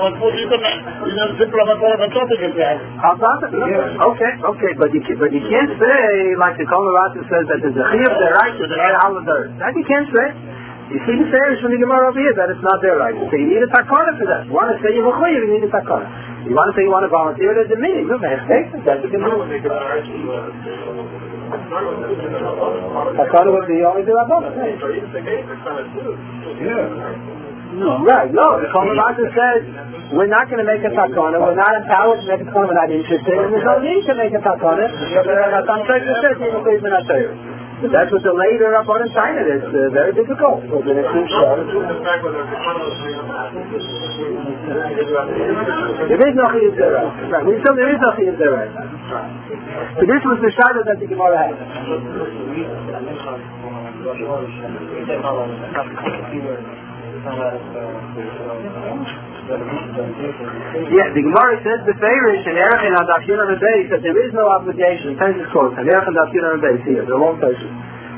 Okay, but you can't say like the Kol Mabatim says that there's a chiyuv deraisa to the holiday. That you can't say. You see the saying from the Gemara over here that it's not their right. So you need a takana for that. You want to say you're a you need a takana. You want to say you want to volunteer at the meeting. That's what you can do. Takana would be only the Rabbanan. No. Right, no. The Kol Mabatim says we're not going to make a takana, we're not empowered to make a takana, we're not interested, and there's no need to make a takana. That's what the later Rabbanan China is. Very difficult. So then it seems there is no chiyuv deraisa. Right. We said there is no chiyuv deraisa. So this was the shadow that the Gemara had. Yeah, the Gemara says the Feirish and Erech and Adaf Yunam and Beis that there is no obligation. Depends its quote. And Erech and Adaf Yunam and Beis here, the long places.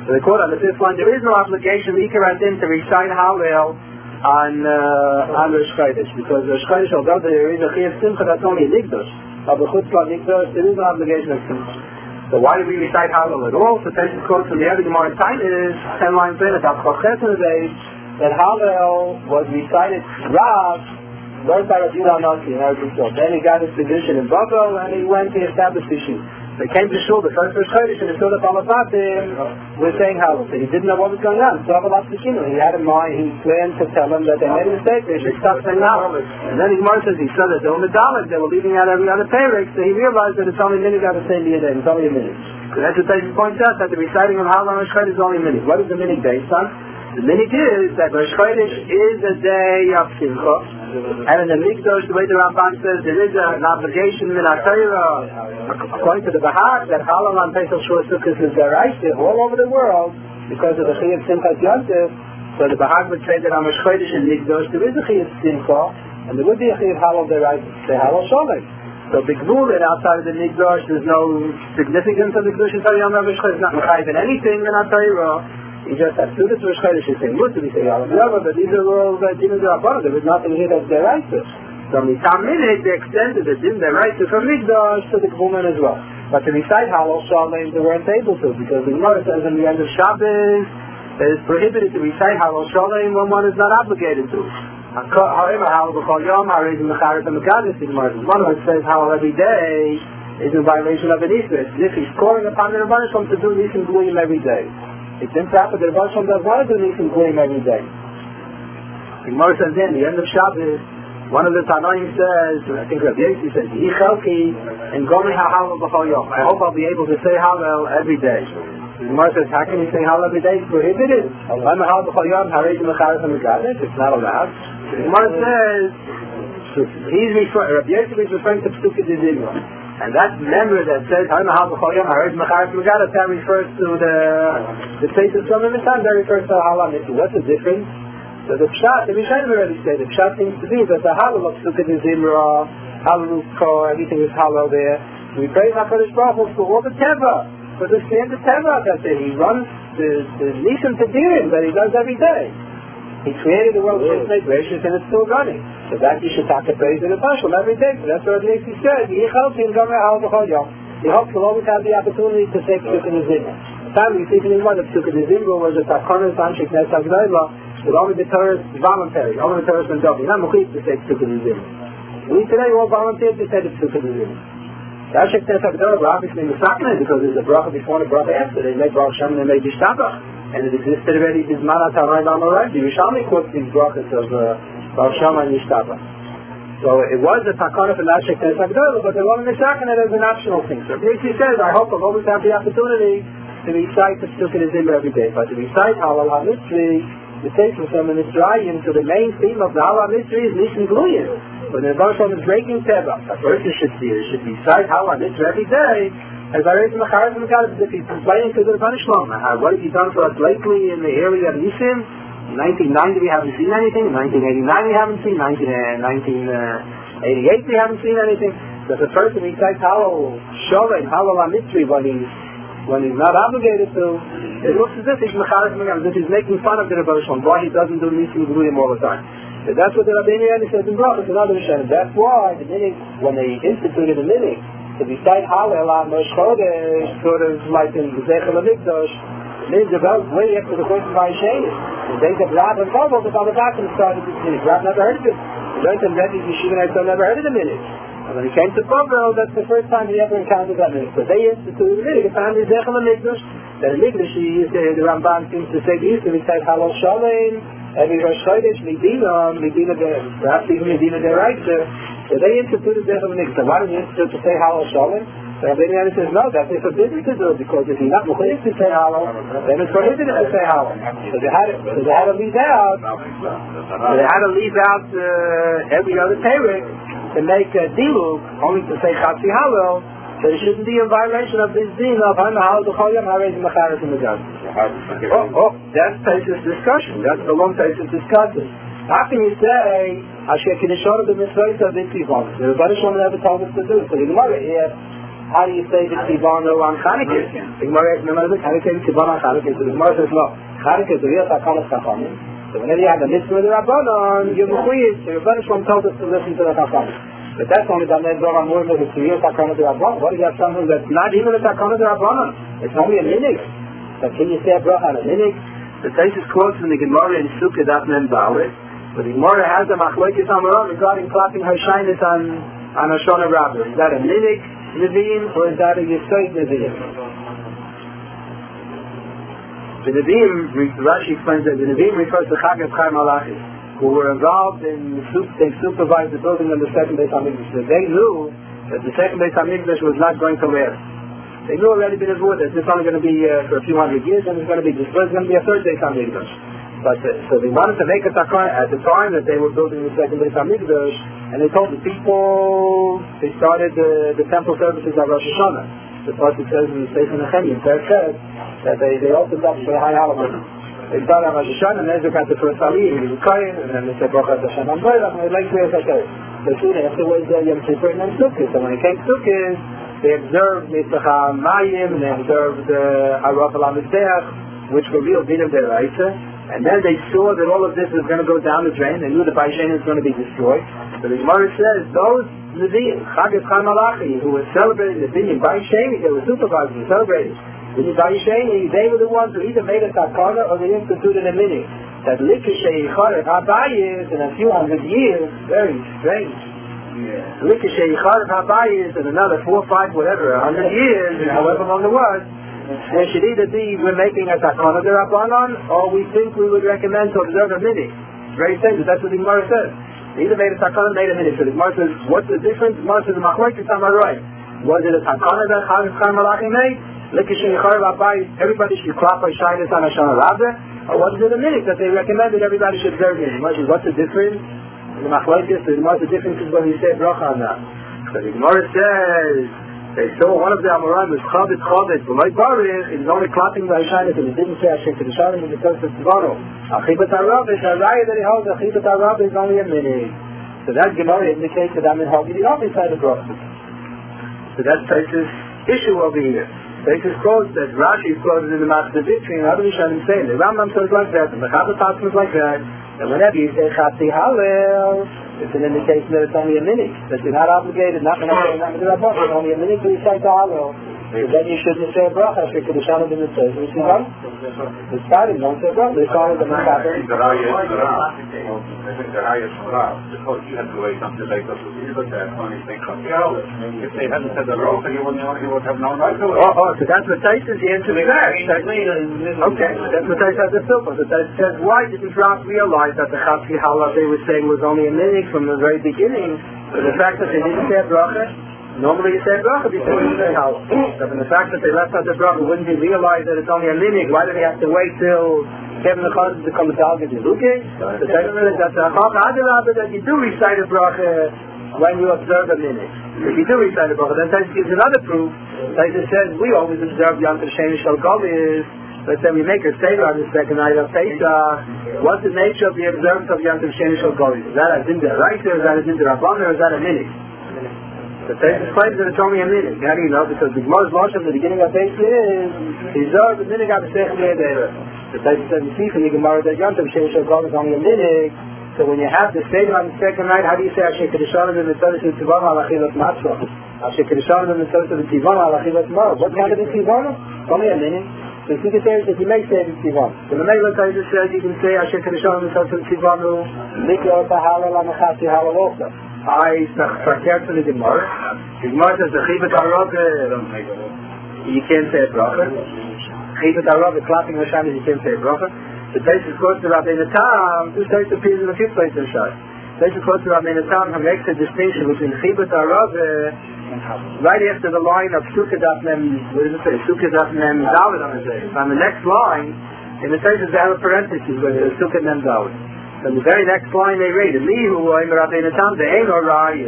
So they quote on the fifth line, there is no obligation to recite Hallel on Rosh Chodesh, because Rosh Chodesh, although there is a Chiyuv Simcha, that's only a Nikdosh. Of the Chutz Nikdosh, there is no obligation of Simcha. So why do we recite Hallel at all? So Pesach quotes from the other Gemara in Tainis, 10 lines in, about Chochet in the days, that Hallel was recited Rav, learned by Rabbi Yehuda Hanassi in Eretz Yisrael. Then he got his position in Babel, and he went to establish the Yeshiva. They came to shul the first Chodesh, and he stood up on the Fatim with saying Hallel. So he didn't know what was going on. So he had in mind, he planned to tell them that they made a mistake, they should stop saying Hallel. And then his mother says he saw that they were Medallic, they were leaving out every other Perek, so he realized that it's only a minute out of the same day, it's only a minute. So that's what Pesach points out, that the reciting of Hallel on Rosh Chodesh is only a minute. What is the minute based on? The minute is that Rosh Chodesh is a day of Simcha, and in the Mikdash, the way the Ramban says, there is an obligation in our Torah, according to the Bahag, that Hallel on Pesach Shua Sukkot is deraisa all over the world because of the Chiyuv Simchat Yontif. So the Bahag would say that on Rosh Chodesh and Mikdash there is a Chiyuv Simcha, and there would be a Chiyuv Hallel deraisa, say Hallel Sholem. So Bigvulin outside of the Mikdash, there's no significance of the Kedushin Torah Yom Rosh Chodesh, not mechayiv in anything in our Torah. He just has students Rosh Chodesh, he's saying Mutter, he's saying Hallel, but these are all Dinim D'Rabbanan, there was nothing here that's deraisa. So Mitam Minhag, they extended the Din deraisa from Mikdash to the Gvumen as well. But to recite Hallel Shalem, they weren't able to, because the Gemara says in the end of Shabbos, it is prohibited to recite Hallel Shalem when one is not obligated to. However, Hallel B'chol Yom, Ha'arei Mecharet HaMegadis, one of us says Hallel every day is in violation of an Isra. It's as if he's calling upon the Rebbeinu Shalom to do Nisim Gluyim every day. It's improper, the Rebbeinu Shalom does not do Nisim Gluyim every day. The Gemara says in the end of Shabbos, one of the Tanoim says, I think Rabbi Yossi says, Yichelki and Gomi HaHallel B'chol Yom. I hope I'll be able to say Hallel every day. The Gemara says, how can you say Hallel every day? It's prohibited. I'm a Hallel B'chol Yom, Ha'arei Mecharet HaMegadis. It's not allowed. The Gemara says, Rabbi Yossi is referring to Psukkah D'Zimra. And that member that says, I'm a Hallel B'chol Yom, Ha'arei Mecharet HaMegadis, that refers to the place of some of the time, that refers to Hallel Mitzvah. What's the difference? So the Pshat, the Rishonim already say, the Pshat seems to be that the Hallel of Sukkot D'Zimra, Hallel Uskor, everything is Hallel there. We praise HaKadosh Baruch Hu for all the Teva, for the standard Teva that he runs the Nisim Tedirim that he does every day. He created the world with made gracious and it's still running. So that you should talk to praise in the Pashal every day. So that's what Rabbi Yossi said. He hopes we'll always have the opportunity to say Sukkot D'Zimra. The time we see in the one that Sukkot D'Zimra was a Takonis Anshik Nes HaGdayla, but only the Torah is voluntary, only the Torah is mandatory. Not mechuyev to say Psukkah D'Zimra. We today all volunteered to say the Psukkah D'Zimra. The Ashek Nes HaGdayla were obviously Mesachne because there's a bracha before and a bracha after. They made Baruch Shem and they made Yishtabach. And it existed already this Manat HaRai L'Amorai. The Yerushalmi quotes these brachas of Baruch Shem and Yishtabach. So it was a takana for the Ashek Nes HaGdayla, but they wanted Mesachne as an optional thing. So Rabbi Yossi says, I hope I'll always have the opportunity to recite the Psukkah D'Zimra every day. But to recite Hallel HaMitzri, the take from the Mitzrayim, so the main theme of the Hallel Mitzri is Nisim Gluyim. When the Rebbeinu Shalom is breaking Teva, a person should recite Hallel Mitzri every day, as I read in the Charaz and the God, as if he's complaining to the Rebbeinu Shalom. What has he done for us lately in the area of Nisim? In 1990 we haven't seen anything, in 1989 we haven't seen, 1988 we haven't seen anything. That the person recites Hallel Sholem, Hallel HaMitzri when he's not obligated to, it looks as if he's as if he's making fun of the Rebbeinu Shalom, why he doesn't do Nisim Gluyim all the time. So that's what the Rabbeinu Yonah says in Brachos, another Rishonim. That's why the minhag, when they instituted the minhag, to recite Hallel on Rosh Chodesh, sort of like in the Zechel HaMikdash, the minhag developed way after the course of Vayishenis. The days of Rav and Kovel, the Balabachim started this minhag. Rav never heard of it. The Leute and Rebbe Yeshiva never heard of the minhag. And when he came to Kovel, that's the first time he ever encountered that minhag. So they instituted the minhag. It's on the Zechel HaMikdash. That in Mikdash, the Ramban seems to say, he used to recite Hallel Shalem, every Rosh Chodesh, perhaps even Medina Deraisa. So they instituted Zechel HaMikdash. So why did they institute to say Hallel Shalem? So Rabbeinu Yonah says, no, that's forbidden to do, because if you're not mechuyev to say Hallel, then it's forbidden to say Hallel. So they had to leave out every other Perek to make a diluk, only to say Chatzi Hallel, so it shouldn't be in violation of this din of I'm a Hallel B'chol Yom, Ha'arei Mecharet HaMegadis. That's Pesach's discussion. That's the long Pesach discussion. How can you say Asher Kedishon of the Mitzvah of Mitzvah? The Rebbeinu Shalom never told us to do it. So the Gemara here, how do you say the Tivano on Chanukah? The Gemara asks, no, how do you say the Tivano on Chanukah? So the Gemara says, no, Chanukah is the real Takanas Chachamim. So whenever you have a mitzvah with the Rabbanon, you're mechuyev. So Rabbanon Shalom told us to listen to the Chachamim. But that's only done that Zohar more than it's the real Takanas Rabbanon. What do you have something that's not even a Takanas Rabbanon? It's only a minig. So can you say a bracha on a minig? The Taisus quotes in the Gemara in Sukkah Daf Mem Bauer, but the Gemara has a machlokes amaron regarding clapping Hashaynus on Hoshana Rabbah. Is that a minig Nevi'im or is that a Yesod Nevi'im? The Nevi'im, Rashi explains that the Nevi'im refers to Chag of Chai Malachi, who were involved in, they supervised the building of the second Beis HaMikdash. So they knew that the second Beis HaMikdash was not going to last. They knew already been avoided that this is only going to be for a few hundred years and it's going to be destroyed. It's going to be a third Beis HaMikdash. But so they wanted to make a takana at the time that they were building the second Beis HaMikdash, and they told the people, they started the temple services of Rosh Hashanah. The pasuk says in the Sefer Nehemiah, that they opened up for the high holiday. They started on Rosh Hashanah, and Ezra got the first Aliyah, and he was crying, and then they said, Baruch Hashem Ambrela, and they like to say, so soon afterwards, Yom Kippur and then Sukkot. So when it came to Sukkot, they observed Mitzvah Mayim, and they observed Araf al-Mizbeach, which were real Dinim Deraisa, and then they saw that all of this was going to go down the drain. They knew the Baishen was going to be destroyed. So the Gemara says, those Nevi'im, Chag of Chai Malachi, who were celebrating the Binyan Baishen, they were supervising, celebrating Binyan Baishen, they were the ones who either made a takana or they instituted a minig. That Likashei Yicharev Habayis in a few hundred years, very strange. Likashei Yicharev Habayis in another 4, 5, whatever, 100 years, however long it was, there should either be we're making a takana d'Rabbanan, or we think we would recommend to observe a minig. It's very simple. That's what the Gemara says. They either made a takana, made a minig. So the Gemara says, what's the difference? The Gemara says, "Machlokes Amaroi." Was it a takana that Chag of Chai Malachi made? Likashei Yicharev Habayis, everybody should clap Hashaynus on Hoshana Rabbah, or was it a minig that they recommended everybody should observe it? The Gemara says, what's the difference? The Machlokes, the Gemara says, the difference is when we say bracha on that. So the Gemara says, they saw one of the Amoraim was Chabit, but like Baruch, it was only clapping the Hashaynus, and it didn't say Hashem Kedushanim in the terms of Tivano. Achibat HaRabbah, Shazayah that he holds, Achibat HaRabbah is only a minig. So that Gemara indicates that I'm in Hagi, the opposite of Baruch. So that's Taisus' issue over here. Taisus quotes that Rashi is quoted in the Matzah Victory, and other Rishonim say, the Rambam says like that, and the Chabad Tatzim is like that, and whenever you say Chatzi Hallel, it's an indication that it's only a minig, that you're not obligated, not to say nothing to Rabbanon, it's only a minig to recite the Hallel. So then you shouldn't say a bracha, Hashem Kedushanim in the Tzez, which is wrong. It's starting, don't say a bracha, it's only the Matzah. I think the Raya Shara, because you have to wait until they go to the Israel, that's only thing of the hour. If they hadn't said the bracha, he would have known right away. So that's what Taisus answers that. Okay, that's what Taisus has to fill. So Taisus says, why didn't Rav realize that the Chatzi Hallel they were saying was only a minig from the very beginning? So the fact that they didn't say a bracha, normally you say bracha before you say Hallel. So from the fact that they left out the bracha, wouldn't you realize that it's only a minig? Why did they have to wait till Kevin the Chazan to come to Talgid and Luke? So the Taisus says that's a Chachad that you do recite a bracha when you observe a minig. If you do recite a bracha, then Taisus gives another proof. Taisus says we always observe Yom Tov Sheni Shel Golis. Let's say we make a seder on the second night of Pesach. What's the nature of the observance of Yom Tov Sheni Shel Golis? Is that a din d'oraisa, is that a din d'Rabbanan, or is that a minig? The Taisus claims that it's only a minig. How do you know? Because the Gemara's Lashon at the beginning of Pesach is Hizar the minig HaBesechem Le'edera. The Taisus says you see from the Gemara that Yom Tov Sheni Shel Golis is only a minig. So when you have the seder on the second night, how do you say Hashem Kedushanim and Mitzvah Tivano al Achilas Matzah? Hashem Kedushanim and Mitzvah Tivano al Achilas Matzah. What kind of a Tivano? Only a minig. So if you can say if you make seder Tivano. So the Meilah Taisus says you can say Hashem Kedushanim and Mitzvah Tivano Mikra Hallel and Chatzi Hallel also. I start to the Gemara. The Gemara says the Chibat HaRabbah you can't say a bracha. Chibat HaRabbah clapping Hashaynus you can't say a bracha. The Taisus quotes to Rabbeinu Tam, two Taisus appears in a few places in Shai. Taisus quotes to Rabbeinu Tam who makes a distinction between Chibat HaRabbah right after the line of Sukkah Daf Mem, what does it say? Sukkah Daf Mem Dalet on the day. On the next line, in the Taisus there are parentheses where there's Sukkah Mem Dalet. So the very next line they read, Elihu Oimer Rabbeinu Tam, the Ein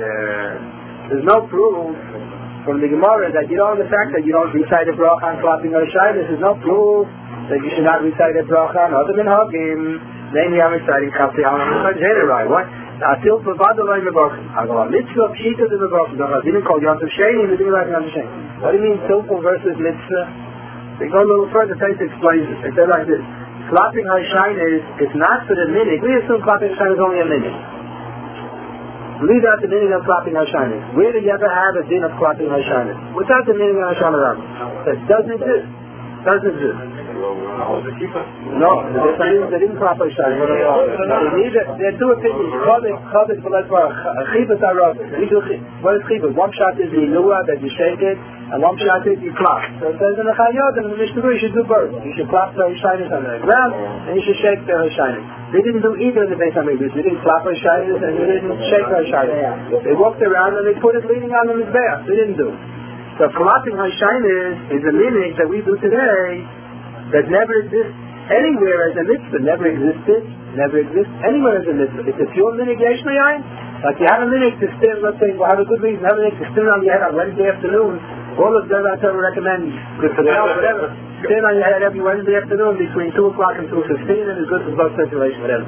Oraya. There's no proof from the Gemara that you don't, the fact that you don't recite a bracha on clapping Hashaynus, there's no proof that you should not recite a bracha on other than Hagim, namely I'm reciting Chatzi Hallel. What? Atil Pavadalai Mevorchim. Agala Mitzvah Pshita de Mevorchim. I didn't call Yom Tov Sheni, we didn't like Yom Tov Sheni. What do you mean Tilpul versus Mitzvah? They go a little further, Taisa explains it. They say like this. Clapping Hashayin is not for the minute. We assume clapping Hashayin is only a minute. Leave out the meaning of clapping Hashayin. Where did you ever have a din of clapping Hashayin? Without the meaning of Hashayin, that doesn't exist. Doesn't exist. No, they didn't clap Hashayin. There are two opinions. Chabit for Chibas are what is Chibas? One shot is the Nua, that you shake it, and one shot is you clap. So it says in the Chayot and in the Mishnah, you should do both. You should clap the Hashayin on the ground, and you should shake the Hashayin. They didn't do either in the Beis HaMikdash. They didn't clap Hashayin and they didn't shake Hashayin. They walked around and they put it leaning on the Mizbeach. They didn't do. So clapping Hashayin is a meaning that we do today that never exists anywhere as a mitzvah. Never exists anywhere as a mitzvah. It's a pure minig yesh le'ayin. Like you have a minig to spin, let's say, have a good reason, have a minig to spin on your head on Wednesday afternoon. All of them I recommend, good for the health, whatever. Spin on your head every Wednesday afternoon between 2 o'clock and 2:15, and it's good for blood circulation, whatever.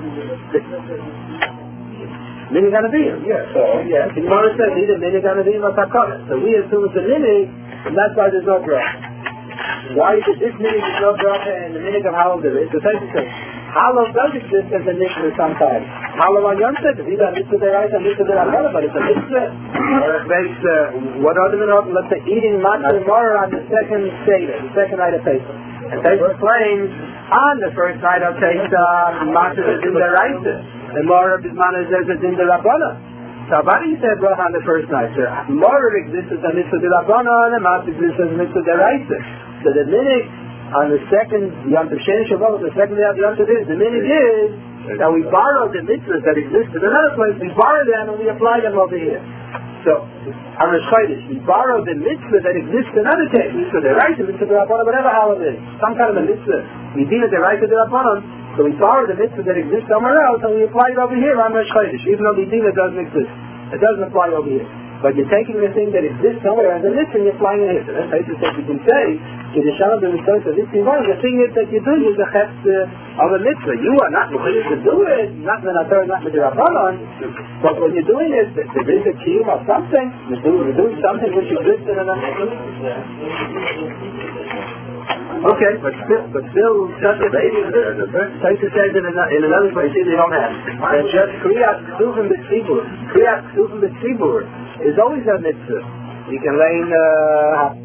Minig Anavim, yeah. So, yeah. The Gemara says either Minig Anavim or Takara. So we assume it's a minig, and that's why there's no bracha. Why is this minig is no bracha and the minig of Halal there is? The same thing. Halal does exist as a mitzvah sometimes. Halal on Yom Tov, either a mitzvah deraisa and mitzvah deraisa, but it's a mitzvah. What are the minhag? Let's say eating matzah and maror on the second Seder, the second night of Pesach. And Pesach claims on the first night of Pesach, matzah is in deraisa. And maror of Bisman is in derabana. So why do you say bracha on the first night? So maror exists as a mitzvah derabana and matzah exists as a mitzvah deraisa. So the minig on the second Yom Tov Sheni Shavuot, the second day of Yom Tov is, the minig is that we borrow the mitzvahs that exist in another place, we borrow them and we apply them over here. So, on Rosh Chodesh, we borrow the mitzvah that exists in other cases. Mitzvah deraisa, mitzvah derabbanan, whatever how it is. Some kind of a mitzvah. We deem it deraisa derabbanan, so we borrow the mitzvah that exists somewhere else and we apply it over here on Rosh Chodesh, even though we deem it doesn't exist. It doesn't apply over here. But you're taking the thing that exists somewhere as a mitzvah and you're applying it here. So that's how you can say, the thing is that you're doing is the chefs of a mitzvah. You are not required to do it, not the Natar, not the Rabbanon, but when you're doing it, there is a kiyum of something. You're doing something which exists in another mitzvah. Okay, but still, such a baby exists. Taisa says in another place, they don't have. And just Kriyat Ksuvim B'Tzibur. Kriyat Ksuvim B'Tzibur is always a mitzvah. You can lay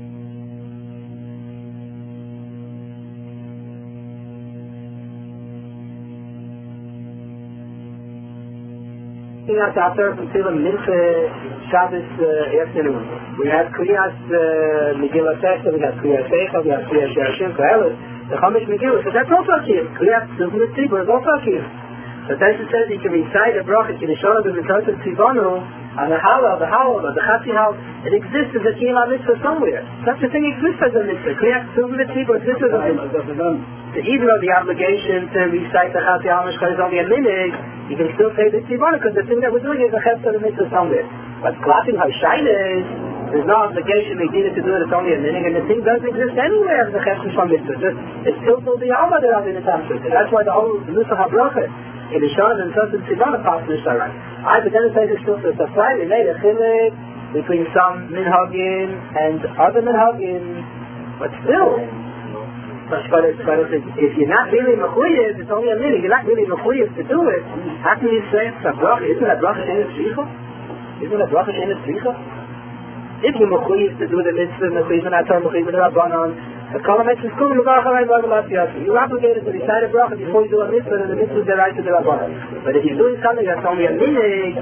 after Tefillah Mincha Shabbos afternoon. We have Kriyas Megillah Sechta, we have Kriyas Seicha, we have Kriyas Shashim, Kriyas, the Chumash Megillah. So that's also a kiyum. Kriyas Ksuvim B'Tzibur is also a kiyum. So Taisa says you can recite a bracha, Kineshona B'Mitzvot Tzivanu, on the Halal, the Chatzi Halal. It exists as a kiyum mitzvah somewhere. Such a thing exists as a mitzvah. Kriyas Ksuvim B'Tzibur exists as a mitzvah. So even though the obligation to recite the Chatzi Halal is only a minute, you can still say the tzivana because the thing that we're doing is a chesed of the mitzvah somewhere. But clapping Hashayin there's no obligation they needed to do it, it's only a minute, and the thing doesn't exist anywhere as a chesed from mitzvah. It's still to the Alma that I'm in the Tantra. That's why the whole Nusach HaBracha in the Shana and Tzot and Tzivana part is right. But then it says it's still it's a Friday, they made a chilek between some minhagim and other minhagim, but still. But if you're not really mechuyev, it's only a minute. You're not really mechuyev to do it. How can you say it's a bracha? Isn't a bracha she'enes tzricha? Isn't a bracha she'enes tzricha? If you're mechuyev to do the mitzvah, mechuyev and atar, mechuyev and rabbanon, the kolam mitzvah is kul mevarach alayim v'agalat yashu. You're obligated to recite a bracha before you do a mitzvah, and the mitzvah is the right to the rabbanon. But if you're doing something that's only a minute,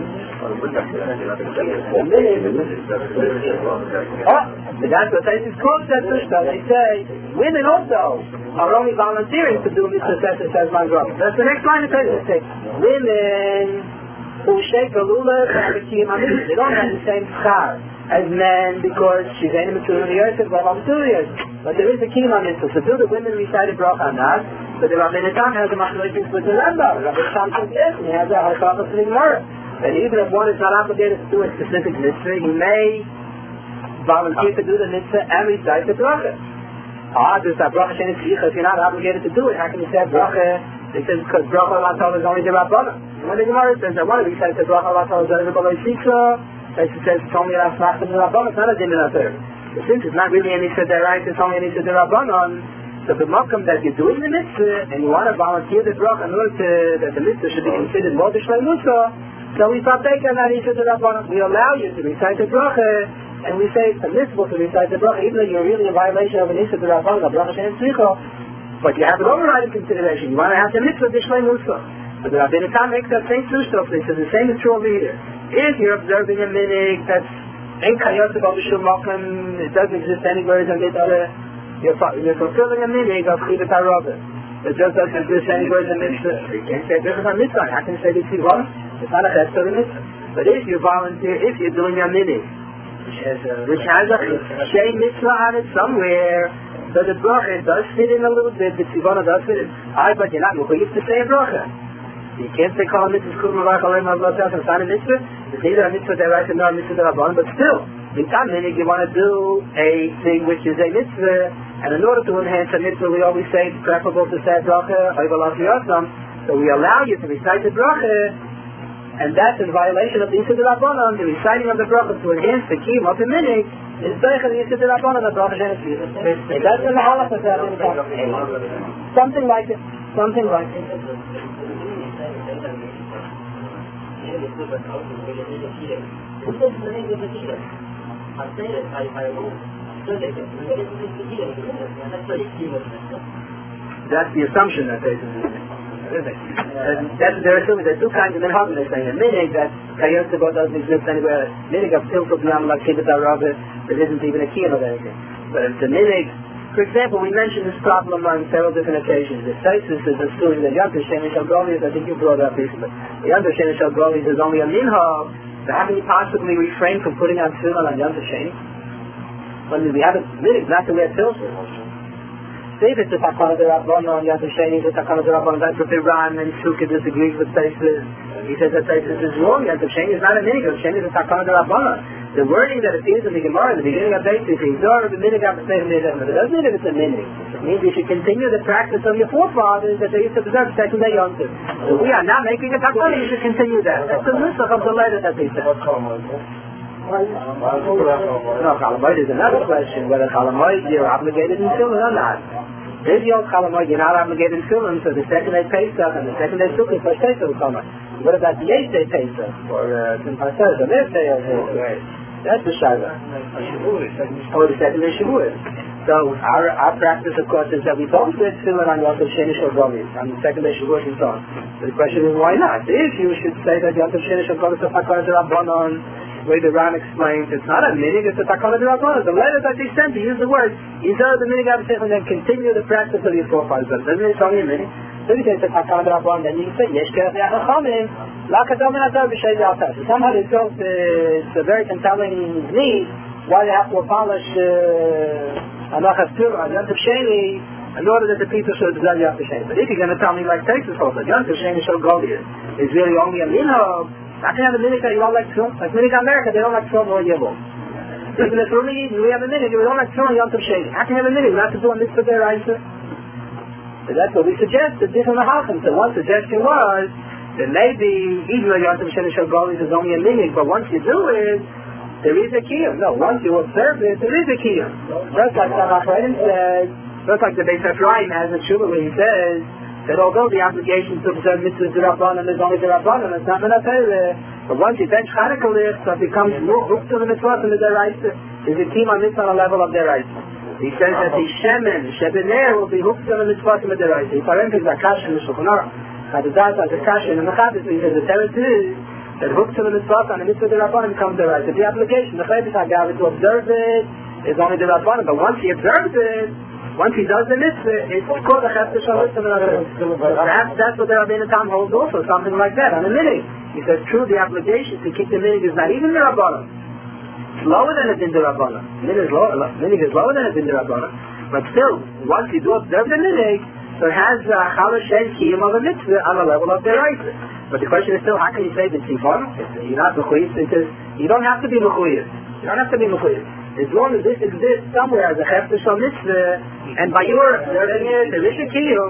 but that's what Taisa quotes that Tushta. They say women also are only volunteering to do mitzvah says my brother. That's the next line of Taisa. They say women who shake a lulav have a kiyum mitzvah. They don't have the same schar as men because she's ain't a mitzvah yosef, but there is a kiyum mitzvah. So do the women recite a bracha on that? But the Rabbi Natan has a machlokes with the Rambam. Rabbi Shamson yes, and he has a halachah in the Gemara. And even if one is not obligated to do a specific mitzvah, he may volunteer to do the mitzvah and recite the bracha. There's a bracha she'enes tzricha. If you're not obligated to do it, how can you say bracha They said because bracha latal is only the Rabbanan. When the Gemara says that one of these says that bracha latal is only the Rabbanan Sikha, says it's only a Rasmach and the Rabbanan, it's not a din in a third. Since it's not really any Sederait, it's only any Sederabbanan, so the Makam that you're doing the mitzvah, and you want to volunteer the bracha in order that the mitzvah should be considered more B'Shlei Musa, so we start taking that Isha Sederabbanan. We allow you to recite the bracha, and we say it's permissible to recite the bracha, even though you're really in violation of an Isha Sederabbanan, a bracha Shem Tzricha, but you have an overriding consideration. You want to have the mitzvah B'Shlei Musa. So the Rabbeinu Tam makes that same Tushtof, he says the same is true over here. If you're observing a minig that's ain't kayot about the shumakim, it doesn't exist anywhere in the mitzvah. You're fulfilling a minig of chivat harabah. It just doesn't exist anywhere in the mitzvah. You can't say this is a mitzvah. How can you say this is one? It's not a chesed of a mitzvah. But if you volunteer, if you're doing a minig, which has a shei mitzvah on it somewhere, so the bracha does fit in a little bit, the tzivana does fit in. But you're not mechuyev to say a bracha. You can't say kol mitzvahs kul mavach alei mavlah tzah and sign a mitzvah. It's neither a mitzvah deraisa nor a mitzvah derabbanan, but still, in some meaning you want to do a thing which is a mitzvah, and in order to enhance a mitzvah, we always say it's preferable to say bracha, so we allow you to recite the bracha, and that's in violation of the Yisud Rabbanan. The reciting of the bracha to enhance the kiyum of the minig is beichel the Yisud Rabbanan, the bracha Shem Tzricha. That's in the halakha that something like it. Something like it. That's the assumption that they there are two kinds of minhagim they're saying. A minig that kayot sebot doesn't exist anywhere. Minig of tiltul b'yam like kibbutz harabah, there isn't even a kiyum of anything. But it's a minig. For example, we mentioned this problem on several different occasions. The Taisus is assuming that Yom Tov Sheni Shel Golis, I think you brought up recently. Yom Tov Sheni Shel Golis is only a minhag. So how can you possibly refrain from putting on tefillin on Yom Tov Sheni? When we have a minig not to wear tefillin. Say if it's a takana derabbanan on Yom Tov Sheni, it's a takana derabbanan. That's what Iran and Sukkah disagrees with Taisus. He says that Taisus is wrong. Yom Tov Sheni is not a minig. Yom Tov Sheni is a takana derabbanan. The wording that appears in the Gemara at the beginning of Beit is the minig of the minig. It doesn't mean if it's a minig. It means you should continue the practice of your forefathers that they used to observe second day Yom Tov. So we are not making a takana. You should continue that. That's the nusach of the letter that they said. No, Chalamoid is another question. Whether Chalamoid you're obligated in Tefillin or not. If you're Chalamoid, you're not obligated in Tefillin, so the second day Pesach and the second day Sukkot first Pesach will come. What about the 8th day Pesach or Simchas Torah, the 5th day of that's the Shaila. Or the second day Shavuot. So our practice, of course, is that we don't wear tefillin on Yom Tov Sheni Shel Golis, on the second day Shavuot and so on. So the question is, why not? If you should say that Yom Tov Sheni Shel Golis is a takana derabbanan, the way the Ran explains, it's not a minig, it's a takana derabbanan. The letter that they sent, they use the word, Yizar the minig of and then continue the practice of your forefathers. But doesn't it only a minig? So you say it's a takana derabbanan, then you can say, Yesh kerech yachachamim, la'kadam adar b'shei d'altar. So somehow they felt it's a very compelling need why they have to abolish Anachas Turah on Yom Tov Sheni in order that the people should observe Yom Tov Sheni. But if you're going to tell me like Taisus holds that Yom Tov Sheni Shel Golis is really only a minhag, I can have a minig that you don't like film. Like minig America, they don't like film or Yibul. Even if we have a minig, we don't like film Yom Tov Sheni. I can have a minig not to do a mitzvah deraisa. So that's what we suggested, different halachim. So one suggestion was that maybe even though Yom Tov Sheni Shel Golis is only a minig, but once you do it, there is a kiyum. No, once you observe it, there is a kiyum. Just like Samach Reddin says, just like the Beis Ephraim has a tshuva where he says that although the obligation to observe mitzvahs derabbanan is only derabbanan, it's not minatayre, but once you bench Chanukah list, so it becomes more hooked to the mitzvah than the deraisa. Is a kiyum on mitzvah on a level of deraisa. He says that the shebener will be hooked to the mitzvah than the deraisa. He parentheses akash in the Shulchan Aruch. Chadazat as akash in the Mechadis, he says the teretz is that hooked to the mitzvah and the mitzvah derabbanan becomes deraisa. The application, the chayvus hagav to observe it is only derabbanan, but once he observes it, once he does the mitzvah, it's called a chesed shalit. Perhaps that's what the Rabbeinu Tam holds also, something like that, on a minig. He says, true, the obligation to keep the minig is not even derabbanan. It's lower than a din derabbanan. Minig is lower than a din derabbanan. But still, once you do observe the minig, so it has a chalash and kiyum of a mitzvah on the level of deraisa. But the question is still, how can you say that tzivon? You're not mechuyev, because you don't have to be mechuyev. You don't have to be mechuyev. As long as this exists somewhere as a chesed shal mitzvah, and by your observing it, there is a kiyum,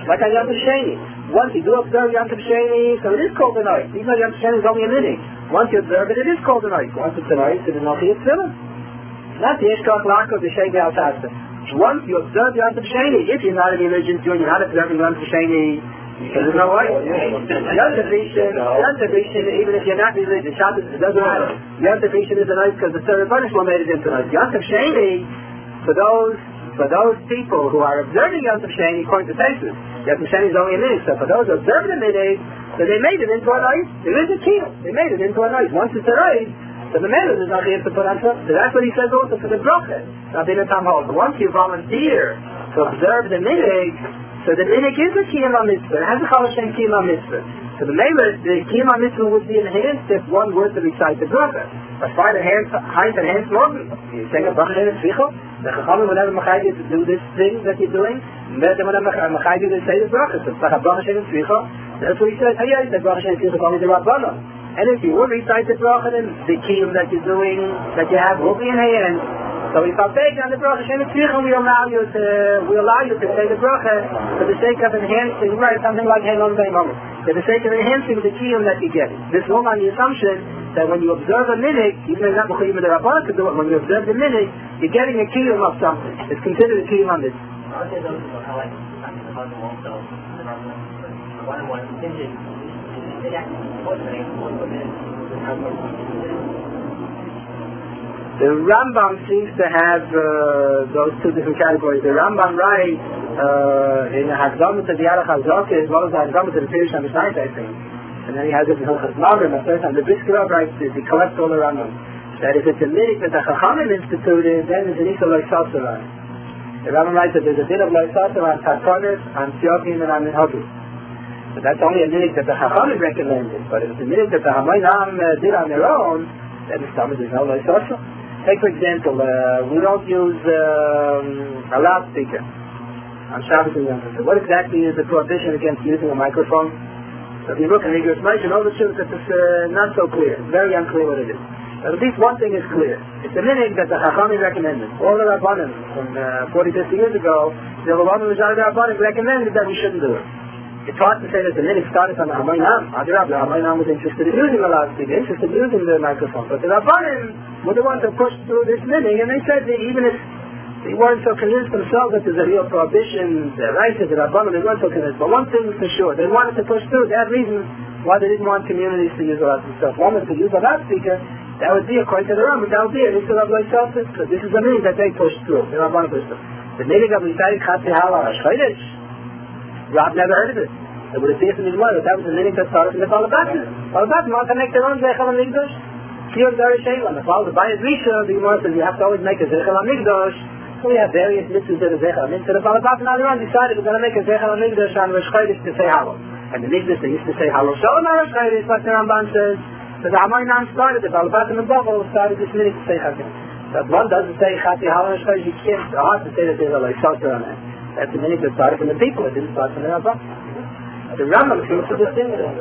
Like on Yom Tov Sheni. Once you do observe Yom Tov Sheni, so it is called a night. Even though Yom Tov Sheni is only a minute. Once you observe it, it is called a night. Once it's a night, it is not the Yitzhak. Not the Yishkach Lakov, the Sheni Al Tasta. Once you observe Yom Tov Sheni, if you're not in religion, you're not observing Yom Tov Sheni, because there's no way. Yom Tov Rishon, even if you're not religious, Shabbos, it doesn't matter. Yom Tov Rishon is a night because the third punishment made it into a night. Yom Tov Sheni, for those people who are observing Yom Tov Sheni, according to Tesis, Yom Tov Sheni is only a minute. So for those who observe the minute, so they made it into a night. There is a keel. They made it into a night. Once it's a night, so the minute is not here to put on top. So that's what he says also for the bracha. Now, once you volunteer to observe the minute, so the minute is a kiyum mitzvah. It has a chal Hashem kiyum mitzvah. So the kiyum mitzvah would be enhanced if one were to recite the bracha. As far as enhanced morgen, you say a bracha in tzvicha. The chachamim would have a machayim to do this thing that you're doing. But they would have a machayim to say the bracha. So it's like a bracha in tzvicha. That's what he says. Hey, the bracha in tzvicha is only the Rabbana. And if you would recite the bracha, then the kiyum that you're doing, that you have, will be enhanced. So if I beg on the bracha, we allow you to say the bracha for the sake of enhancing, right, something like Helon Beimon. For the sake of enhancing the kiyum that you get. This will on the assumption that when you observe a minute, even though it's not b'chiyum the Rabbana to do it, when you observe the minute, you're getting a kiyum of something. It's considered a kiyum on this. The Rambam seems to have those two different categories. The Rambam writes in the Hakdamah to the Yarach HaZakeh as well as the Hakdamah to the Pirush HaMishnayos, I think. And then he has it in Hilchos Magrim. The Brisker writes this. He collects all the Rambam. That if it's a minute that the Chachamim instituted, then it's an Issa Lo Yisassaran. The Rambam writes that there's a bit of Lo Yisassaran on Tatanis, on Tziochim, and on Minhagim. But that's only a minute that the Chachamim recommended. But if it's a minute that the Hamayim did on their own, then it's Thomas is no Lo Yisassaran. Take for example, we don't use a loudspeaker on Shabbos and Yom Tov. So what exactly is the prohibition against using a microphone? So if you look at Igros Moshe, you know the truth that it's not so clear. It's very unclear what it is. But at least one thing is clear. It's a minhag that the Chachamim recommended. All the Rabbanim from 40, 50 years ago, the Rabbanim recommended that we shouldn't do it. It's hard to say that the minhag started on the Hamayim. The Hamayim was interested in using the loudspeaker, interested in using the microphone. But the Rabbanim were the ones that pushed through this minhag, and they said that even if they weren't so convinced themselves that there's a real prohibition, the right to the Rabbanim, they weren't so convinced. But one thing was for sure, they wanted to push through. They had reasons why they didn't want communities to use a loudspeaker. One was to use a loudspeaker. That would be, according to the Rambam, that would be an issue of like selfish, because this is the minhag that they pushed through. The Rabbanim pushed through. The minhag of L'Itayik Chatzi Hala Hashchaydish, Rab never heard of it. They would have seen it in his mother. That was the minhag that started in the Balabatim. Balabatim want to make their own Zechel HaMikdash. Kiyur Dari Sheila. The Balabatim, by his Risha, the Gemara says you have to always make a Zechel HaMikdash. So we have various mitzvahs that are Zechel HaMikdash. So the Balabatim on their own decided we're going to make a Zechel HaMikdash on Rosh Chodesh to say Halo. And the Mikdash, they used to say Halo Shalom on Rosh Chodesh, like the Ramban says. So the Hamayim started, the Balabatim and Babel started this minhag to say Chakim. But one doesn't say Chati Halo Rosh Chodesh, you can't, it's hard to say that there's a like Shalter on it. That's the minhag that started from the people, it didn't start from the Ramban. The Rambam seems to distinguish it.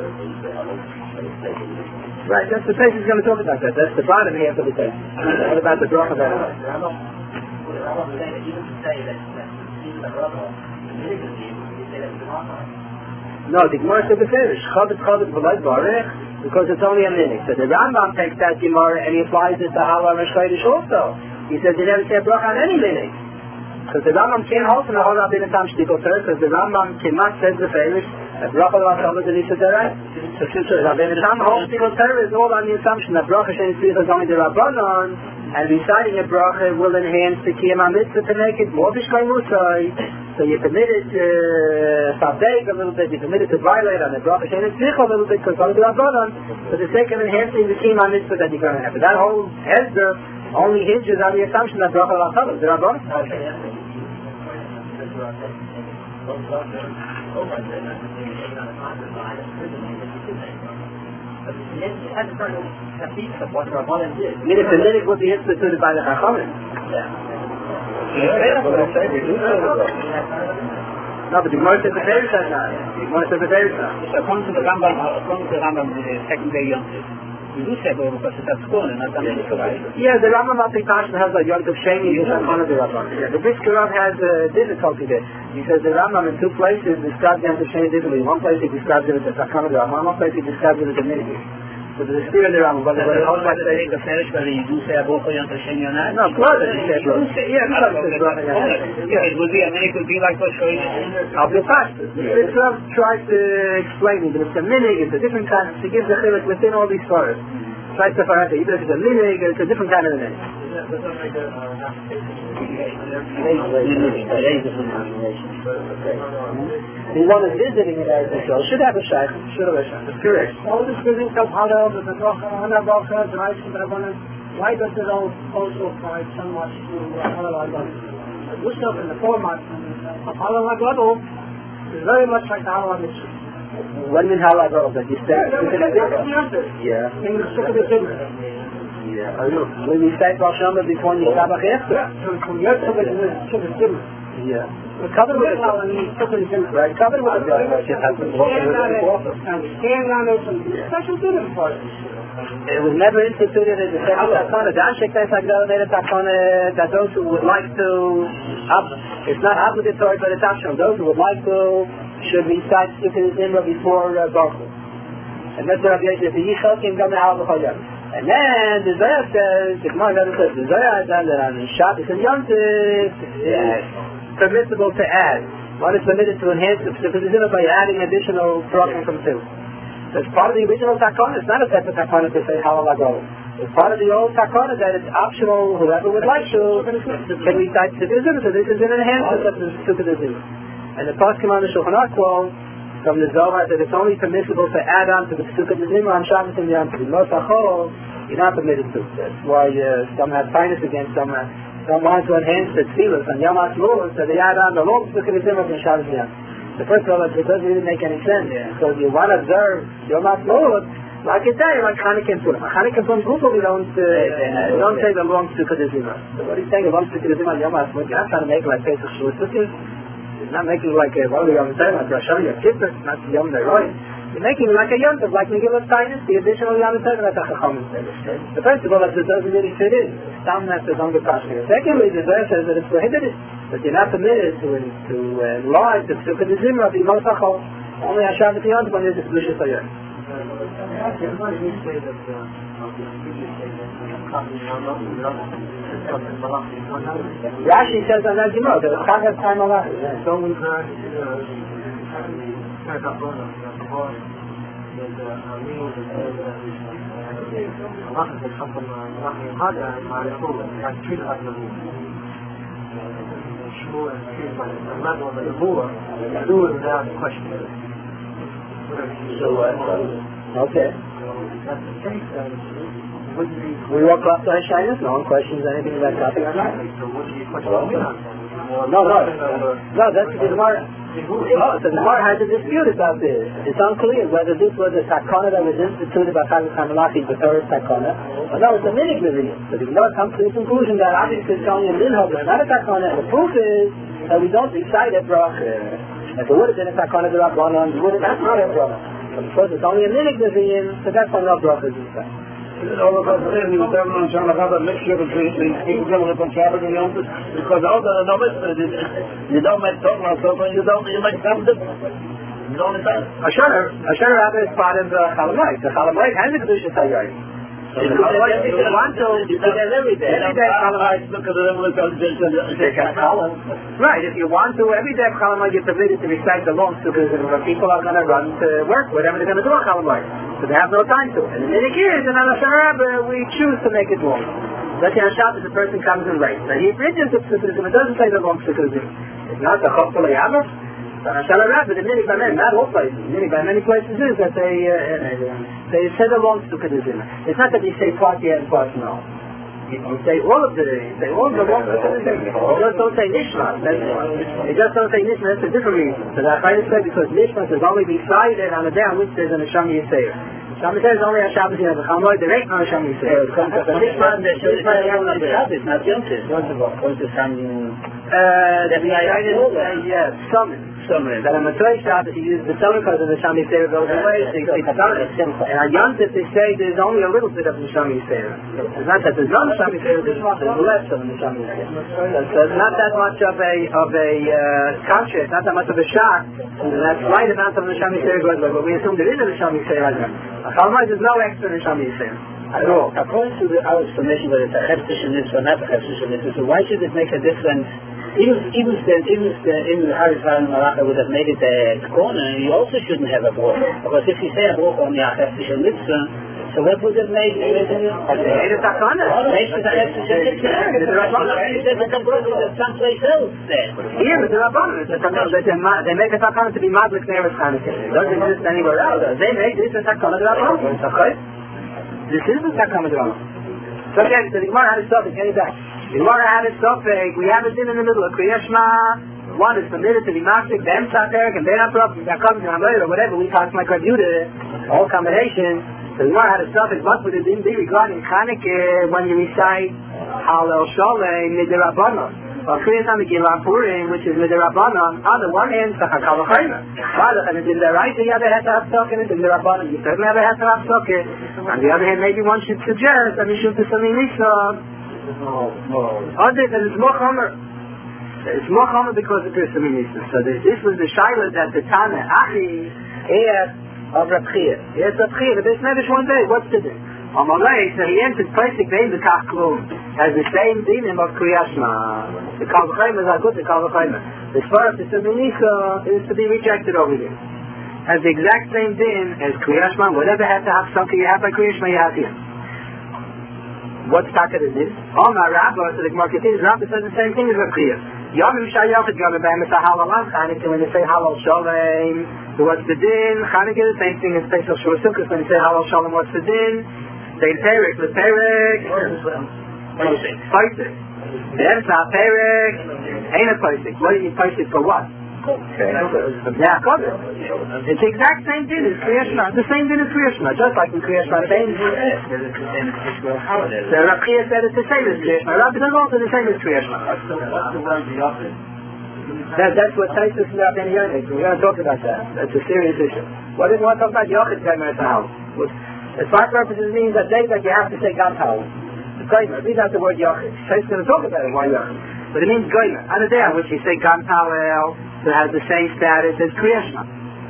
Right, that's the place he's going to talk about that. That's the bottom half of the text. What about the bracha that? No, the Gemara said the finish. Chavet v'loi barech, because it's only a minute. So the Rambam takes that Gemara and he applies it to Hala Rosh Chodesh also. He says you never say a bracha on any minute. Because the Rambam can't hold from the whole Rabbeinu Tam Shtikol Torah, because the Rambam cannot says the finish. That bracha l'ashalva is an issa d'oraisa. So since Rabbeinu Tam holds Shtikol Torah is all on the assumption that bracha shein tzricha is only the Rabbanon, and reciting a bracha will enhance the kiyum mitzvah to make it more b'shkoi musai. So you're permitted to sabeg a little bit, you're permitted to violate on the bracha shein tzricha a little bit because only the Rabbanon, for the sake of enhancing the kiyum mitzvah that you're going to have. But that whole hesder only hinges on the assumption that bracha l'ashalva is the Rabbanon. If the minhag would be instituted by the Chachamim. No, but the Gemara says the Perush has not. The Gemara says the Perush not. According to the Rambam, the second day Yom Tov, You do say Baruch because it's at school and not something right? Yeah, the Rambam Apikashan has a Yom Tov Sheni and Takana de Rabban. The Brisker Rav has a difficulty there. He says the Rambam in two places describes Yom Tov Sheni differently. In one place he describes it as a Takana de Rabban, in one place he describes it as a minigis. So there's a spirit in the Rambam, but whether you do say Baruch Yom Tov Sheni or not? No, of course you say Baruch. Yeah, it would be, I mean, it could be like what Shoish. I'll be fast. This Rav tries to explain it, but it's a minig, it's a different kind. She gives the chilek within all these stories. Tries to find out either it's a minig or it's a different kind of minig. The one is visiting in Eretz Yisrael should have a shaykh, correct. All this building of Halal, the Hana Bacha, the Rice and Rabbanan, why does it all also apply so much to Halal Agladol? This stuff in the format of Halal Agladol is very much like the Halal Mitzvah. When in Halal Agladol that you start? Yeah. In the Sukkot of Zimmer. Yeah. When you say Rosh Hashanah before you Shabbat after? Yeah. So from your Sukkot to the Sukkot of Zimmer. Yeah. Covered with right? Covered with stand on it and special dinner for it. It was never instituted as a second takana. The Anshe Knes Hagdala takana that those who would like to, it's not obligatory, but it's optional. Those who would like to should recite Sukkot Zimra before Baruch. And that's what Rabbi Yosef the Yichel came down the Al B'Chayam. And then the Zohar says, the Gemara says, the Zohar done that on Shabbos and Yom Tov. Permissible to add. One is permitted to enhance the Sukkot by adding additional broken from two. So it's part of the original takana. It's not a separate takana to say Halal Agladol. It's part of the old takana that it's optional. Whoever would like to can recite Sukkot. So this is an enhancement of the Sukkot. And the Paskim on the Shulchan Aruch quote from the Zohar that it's only permissible to add on to the Sukkot on Shabbos and Yom Tov. Lo Tachol, you're not permitted to. That's why some have finest against some. Some want to enhance the tefillah on Yom HaShmos, so they add on the long Sukkot Zimra from Shabbos and Yom. So first of all, it doesn't really make any sense. So you want to observe Yom HaShmos, like you say, like Chanukah and Purim. Chanukah and Purim, we don't say the long Sukkot Zimra. So what he's saying, the long Sukkot Zimra on Yom HaShmos, you're not trying to make it like Pesach Shul Sukkot. You're not making it like one of the Yom Tov, like Rosh Hashanah, Yom Kippur, not Yom Neroy. You're making it like a Yom Tov, like Megillah Tainus, the additional Yom Tov, like a Chachamim says. The first of all, that it doesn't really fit in. Some that is on the Pashto. Secondly, the Zohar says that it's prohibited, that you're not permitted to enlarge the Sukkot Zimra, the Lo Tachol, only on Shabbat Yom Tov when there's a Kedusha Sayar. Rashi says on that Gemara, that it's Chag HaTzayim Malach. Okay. We walk up to Hashanah, no one questions anything about topic or not. No, that's the Gemara. Oh, so the Gemara has a dispute about this. It's unclear whether this was a takana that was instituted by Chag HaMalachi, the third takana, or no, it's a minig miriam. So the Gemara comes to the conclusion that obviously it's only a minhag, it's not a takana, and the proof is that we don't recite a bracha. If it would have been a takana de Rabbanan, we would have not a bracha. But because it's only a minig miriam, so that's why no bracha is inside. All of us saying you tell them trying to have a mixture between people coming up on Shabbat and Yom Tov, because all the novices, you don't make talk about stuff, and you make something. You don't understand. Asher Rabbi is part of the Chalamayit. The Chalamayit has a Kedusha Sayar. If you want to, you do that every day. Every day Chalamayit. Right, if you want to, every day Chalamayit you're permitted to recite the long Sukkot where people are going to run to work, whatever they're going to do on Chalamayit. So they have no time to. And in the years, in Asher Rabbi, we choose to make it long. Let's say on Shabbos, a person comes in late. So he bridges the Sukkot, it doesn't say the long Sukkot. It's not the Chokpul Yamah. Shall Rabbi, the minig by many, not all places. Minig by many places is that they say the long Sukkot Zimra. It's not that they say part yes and part no. You say all of the long Sukkot Zimra. You just don't say Nishma. You just don't say Nishma. That's a different reason. So the Chayim said because Nishma is only decided on the day on which there's an Hashem Yisrael. Hashem Yisrael is only on Shabbos and the Chalamayit. There ain't no Hashem Yisrael. Nishma is not Yom Tov. Yom Tov is that we cited summon. That on Matzah Shabbos he uses the summon because the Neshama Yisera goes away, so it's done. And on Yom Tov they say there's only a little bit of Neshama Yisera. It's not that there's no Neshama Yisera, there's less of Neshama Yisera. So it's not that much of a contrast, not that much of a shock. That slight amount of Neshama Yisera goes away, but we assume there is a Neshama Yisera right now. Otherwise there's no extra Neshama Yisera. According to our explanation that it's a heftish mitzvah, not a heftish mitzvah, so why should it make a difference? Even the Harizal Malacha would have made it a corner, you also shouldn't have a broch. Because if you say a broch on the heftish mitzvah, so what would have made it? Made it a corner. Made it a heftish mitzvah. You said that the broch is someplace else there. Here, the Rabbanon, they make a takana to be madlik never Chanukah. It doesn't exist anywhere else. They make this a takana to Rabbanon. This is the Takam Drama. So again, the Gemara had a suffix, any back. The Gemara had a suffix, we have it in the middle of Kriya Shema. One is permitted to be Masik, then Saterik, and then Aprop, Takam Drama, or whatever, we talk my computer, all combination. So the Gemara had a suffix, what would it be regarding Chanukah when you recite Halel Sholem Midirabbanon? Or Kriya Samigil Purim, which is Midirabbanon, on the one hand, Sachakal V'chayna. And in the right, you have to have socket, and in the Rabbanon, you certainly have to have socket. On the other hand, maybe one should suggest that we should do something Nisa. Other than it's more chomer. It's more chomer because it is something Nisa. So this was the Shaila that the Tana Achi asked of Reb Chia. He asked Reb Chia, the best Medrash one day, what's the din? Amalei, so he answered Pesach Vein the Kachlum has the same dinim of Kriya Shema. The Kal V'chayim is good, the Kal V'chayim. The Sfar of the Suminika is to be rejected over here. Has the exact same din as Kriya Shema. Whatever has to have something you have by Kriya Shema, you have here. What's Taka is this? Omar Rabbah, so the Gemara continues, Rabbah says the same thing as Reb Chia. Yom Shayach is going to be a halal on Chanukah. When you say halal shalom, so what's the din? Chanukah is the same thing as Pesach Shur Sukkot. When you say halal shalom, what's the din? Say Perek, the Perek. Pesach. Then it's not Perek. Ain't a Pesach. What do you mean Pesach for what? Yeah, cover. It's the exact same din as Kriya Shema. The same din as Kriya Shema, just like in Kriya Shema. So Reb Chia said it's the same as Kriya Shema. Rabbi says also the same as Kriya Shema. That's what Taisus and Rabbi Yonik. We're going to talk about that. That's a serious issue. What did we want to talk about? Yochid Gaimer at the house. As far purposes means that they that you have to say Gam House. The Gaimer. Read out the word Yochid. Taisus is going to talk about it. Why Yochid? But it means Gaimer. On the day on which you say Gam House, so it has the same status as Kriya Shema.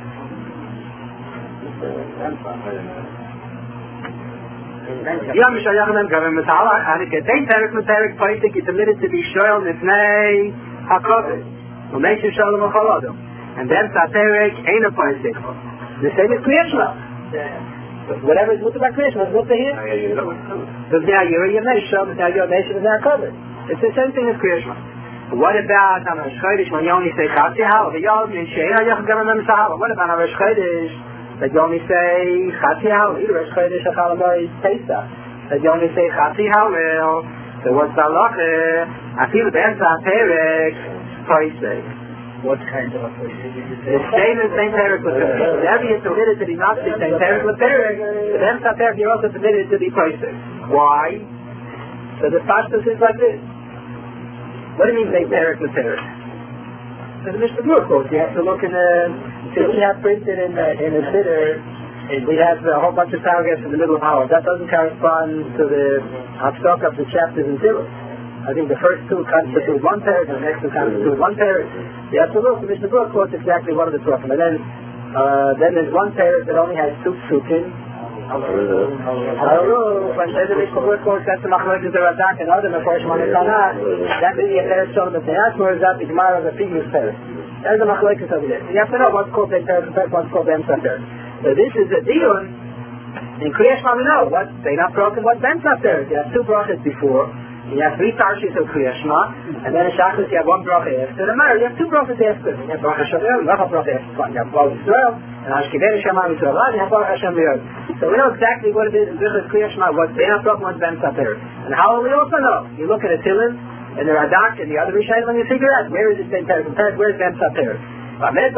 Yom Shayachem Gavim Matala, and if you take Perek Meperek Pesach, it's permitted to be Shoel Nifnei HaKodesh. U'Meishu Shalom Achalodo. And then Saterek ain't a Pesach. The same as Kriya Shema. Whatever is mutter by Kriya Shema is mutter here. Because now you're in your Meishu, now your Meishu is now covered. It's the same thing as Kriya Shema. What about on Rosh Chodesh when you only say Chatzi Hal? What about on Rosh Chodesh that you only say Chatzi Hal? Either Rosh Chodesh or Chalamari Pesach. That you only say Chatzi Hal. So what's the halacha? I feel the answer on Perek Pesach. What kind of a the same as same Perek with Perek. Whenever you're permitted to be not the same Perek with Perek, the answer on Perek you're also permitted to be Pesach. Why? So the Pashtus is like this. What do you mean say Perek with Perek? So the Mishnah Berurah quote, you have to look in the, since we have printed in the sitter, we have a whole bunch of paragraphs in the middle of ours. That doesn't correspond to the stock of the chapters in Tillich. I think the first two constitute one paragraph, the next two constitute one paragraph. You have to look, the Mishnah Berurah quotes exactly what are the talking. And then there's one paragraph that only has two psukim. When the Mishnah Berurah quotes that's the Machlokes the Radak and other Mefarshim on the Tanakh, that really a Perek Shalom of the Yashmur is that the Gemara of the previous Perek. There's the Machlokes over there. You have to know what's called the Perek, what's called the Emsa Perek. So this is a Diyun. In Kriya Shema we know what they not broken, what Emsa Perek. You have two brachas before. You have three tarshis of Kriya Shema, and then in Shachris you have one bracha after. The Mara, you have two brachas after. You have bracha Shavil, you have a bracha after. You have Bal Yisrael, and Ashkevei Shema Yisrael, you have bracha Hashem V'yod. So we know exactly what it is in Kriya Shema, what's Bein HaProch, what's Ben Saper. And how will we also know? You look at a Tilim, and the Radak, and the other Rishayim, and you figure out, where is it Ben Saper, where is Ben Saper? When you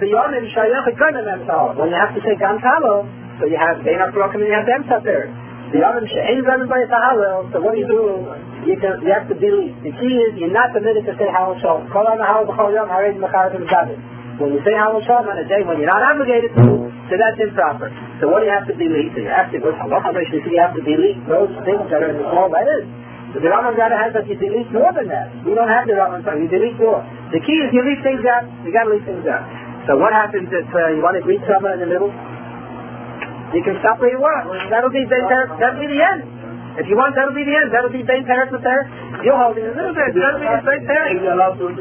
have to say Gam Talo, so you have Bein HaProch, and then you have Ben Saper. The Yavim she'ein governed by the Hallel, so what do? You have to delete. The key is you're not permitted to say Hallel Shalom. Kol ha'Hallel b'chol yom hareid mechar v'mechabed. When you say Hallel Shalom on a day when you're not obligated to, so that's improper. So what do you have to delete? So you have to go to Halacha Rishon, you have to delete those things that are in the small letters. So the Rambam got to have that you delete more than that. We don't have the Rambam, so you delete more. The key is you leave things out. You got to leave things out. So what happens if you want to greet someone in the middle? You can stop where you want. That'll be the end. If you want, that'll be the end. That'll be Bein Teretz L'Teretz. You're holding a little bit. That'll be the Bein Teretz. You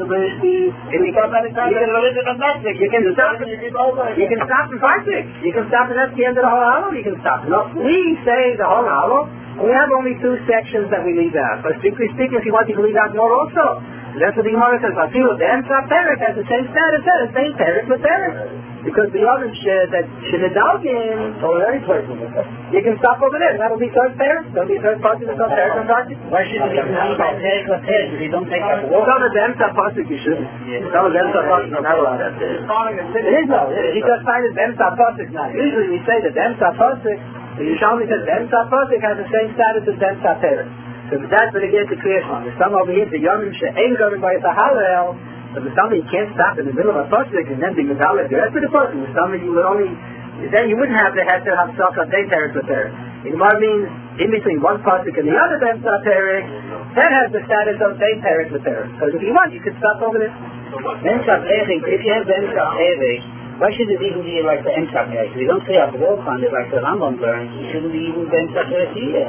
can stop in Parsik. You can stop, and that's the end of the whole Hallel. You can stop. No, we say the whole Hallel. We have only two sections that we leave out. But strictly speaking, if you want, you can leave out more also. That's what the Gemara says. I feel the Emsa Perek has the same status as the same Perek with Perek. Because the other that Shinadalgin, you can stop over there. That'll be third Perek. There'll be third party that's not Perek and party. Why shouldn't you not by Perek with Perek if you don't take that? Well, some of the Emsa Pasuk you shouldn't. Some of the Emsa Pasuk are not allowed that. It is no. He just cited the Emsa Pasuk now. Usually we say that the Emsa Pasuk, the Yishalmi says the Emsa Pasuk has the same status as the Emsa Perek. So that's what it gets to creation. There's some over here, the Yomim she'ein governed by the Hallel, but there's some you can't stop in the middle of a pasuk and then be Medalet the rest of the pasuk. There's some you would only, then you wouldn't have to have Saka Bein Teretz L'Teretz. It might mean in between one pasuk and the other Emsa Perek, that has the status of Bein Teretz L'Teretz. Because if you want, you could stop over there. Emsa Perek, if you have the Emsa Perek, why should it even be like the Emsa Perek? We don't say a B'rol on it like the Rambam learns. It shouldn't be even the Emsa Perek either.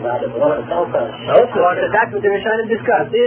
Also, that's what the Rishonim discussed.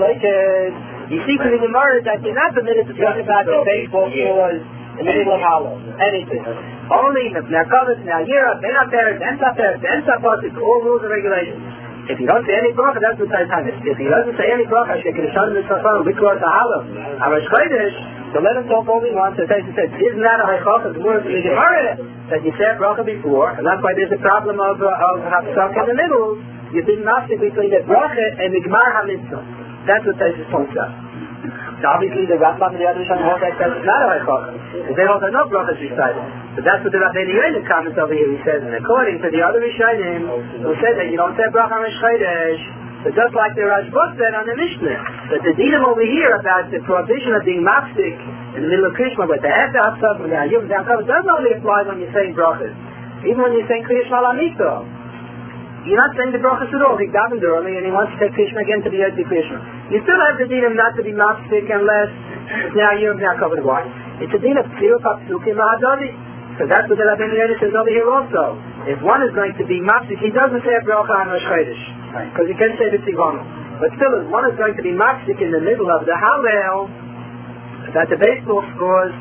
You see from the Gemara that you're not permitted to talk about the baseball scores in the middle of Hallel. Anything. Only the Nakavis, Na'ira, Ben HaPerek, Emsa Perek, Emsa Pasuk, all rules and regulations. If you don't say any bracha, that's what I time. If he doesn't say any bracha, Shekirashan Mitzvah, we call it the Hallel. Arash Chodesh, so let him talk all he wants. So he said, isn't that a haichach of the word of the Gemara that you said bracha before, and that's why there's a problem of Hafsak in the middle. You didn't ask between the bracha and the Gemar HaMitzvah. That's what Taisus points out. So obviously the Rambam and the other Rishonim hold that it's not a haichach. They hold that no brachas recited. So that's what the Rabbeinu Yoina comments over here. He says, and according to the other Rishonim, who said that you don't say bracha on Rosh Chodesh, but just like the Rashba said on the Mishnah, that the dinim over here about the prohibition of being mafsik in the middle of Krishma, but the Hefta Hafsav and the Hayum Downcover doesn't only apply when you're saying brachas. Even when you're saying Krishma Lamito. You're not saying the brachas at all. He davened early and he wants to take Krishma again to the Yom Krishma. You still have the dinim not to be mafsik unless it's now Hayum Downcover. Why? It's a din of Tziruf Hapsukim Mahadadi. So that's what the Rabbeinu Yoina says over here also. If one is going to be mafsik, he doesn't say a bracha on Rosh Chodesh. Because he can say the Tzivonu. But still, if one is going to be mafsik in the middle of the Hallel, that the baseball scores,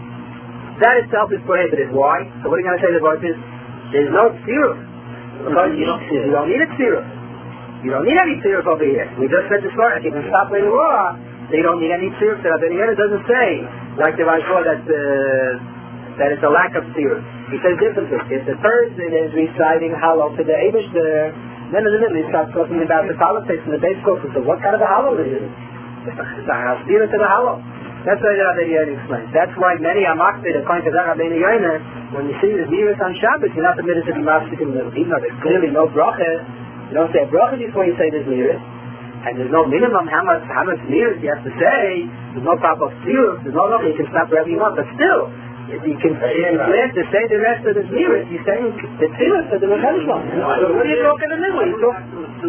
that itself is prohibited. Why? So what are you going to say about this? There's no tziruf. Because you don't need a tziruf. You don't need any tziruf over here. We just said this morning, you can stop where you are, so you don't need any tziruf. The Rabbeinu Yoina doesn't say, like the Rashba, that it's a lack of tziruf. He says differently. If the person is reciting Hallel to the Eibishter, then in the middle he starts talking about the politics and the base course. So what kind of a Hallel is it? It's a tziruf to the Hallel. That's why the Rabbeinu Yoina explains. That's why many are makbid according to that Rabbeinu Yoina. When you see the Miras on Shabbos, you're not permitted to be mafsik in the middle. Even though there's clearly no bracha, you don't say a bracha before you say this Miras. And there's no minimum how much Miras you have to say. There's no proper tziruf. There's no you can stop wherever you want. But still, if you can plan to say the rest of the Miras, you're saying the tziruf for the Rosh Hashanah. So what are you talking in the middle? You talk.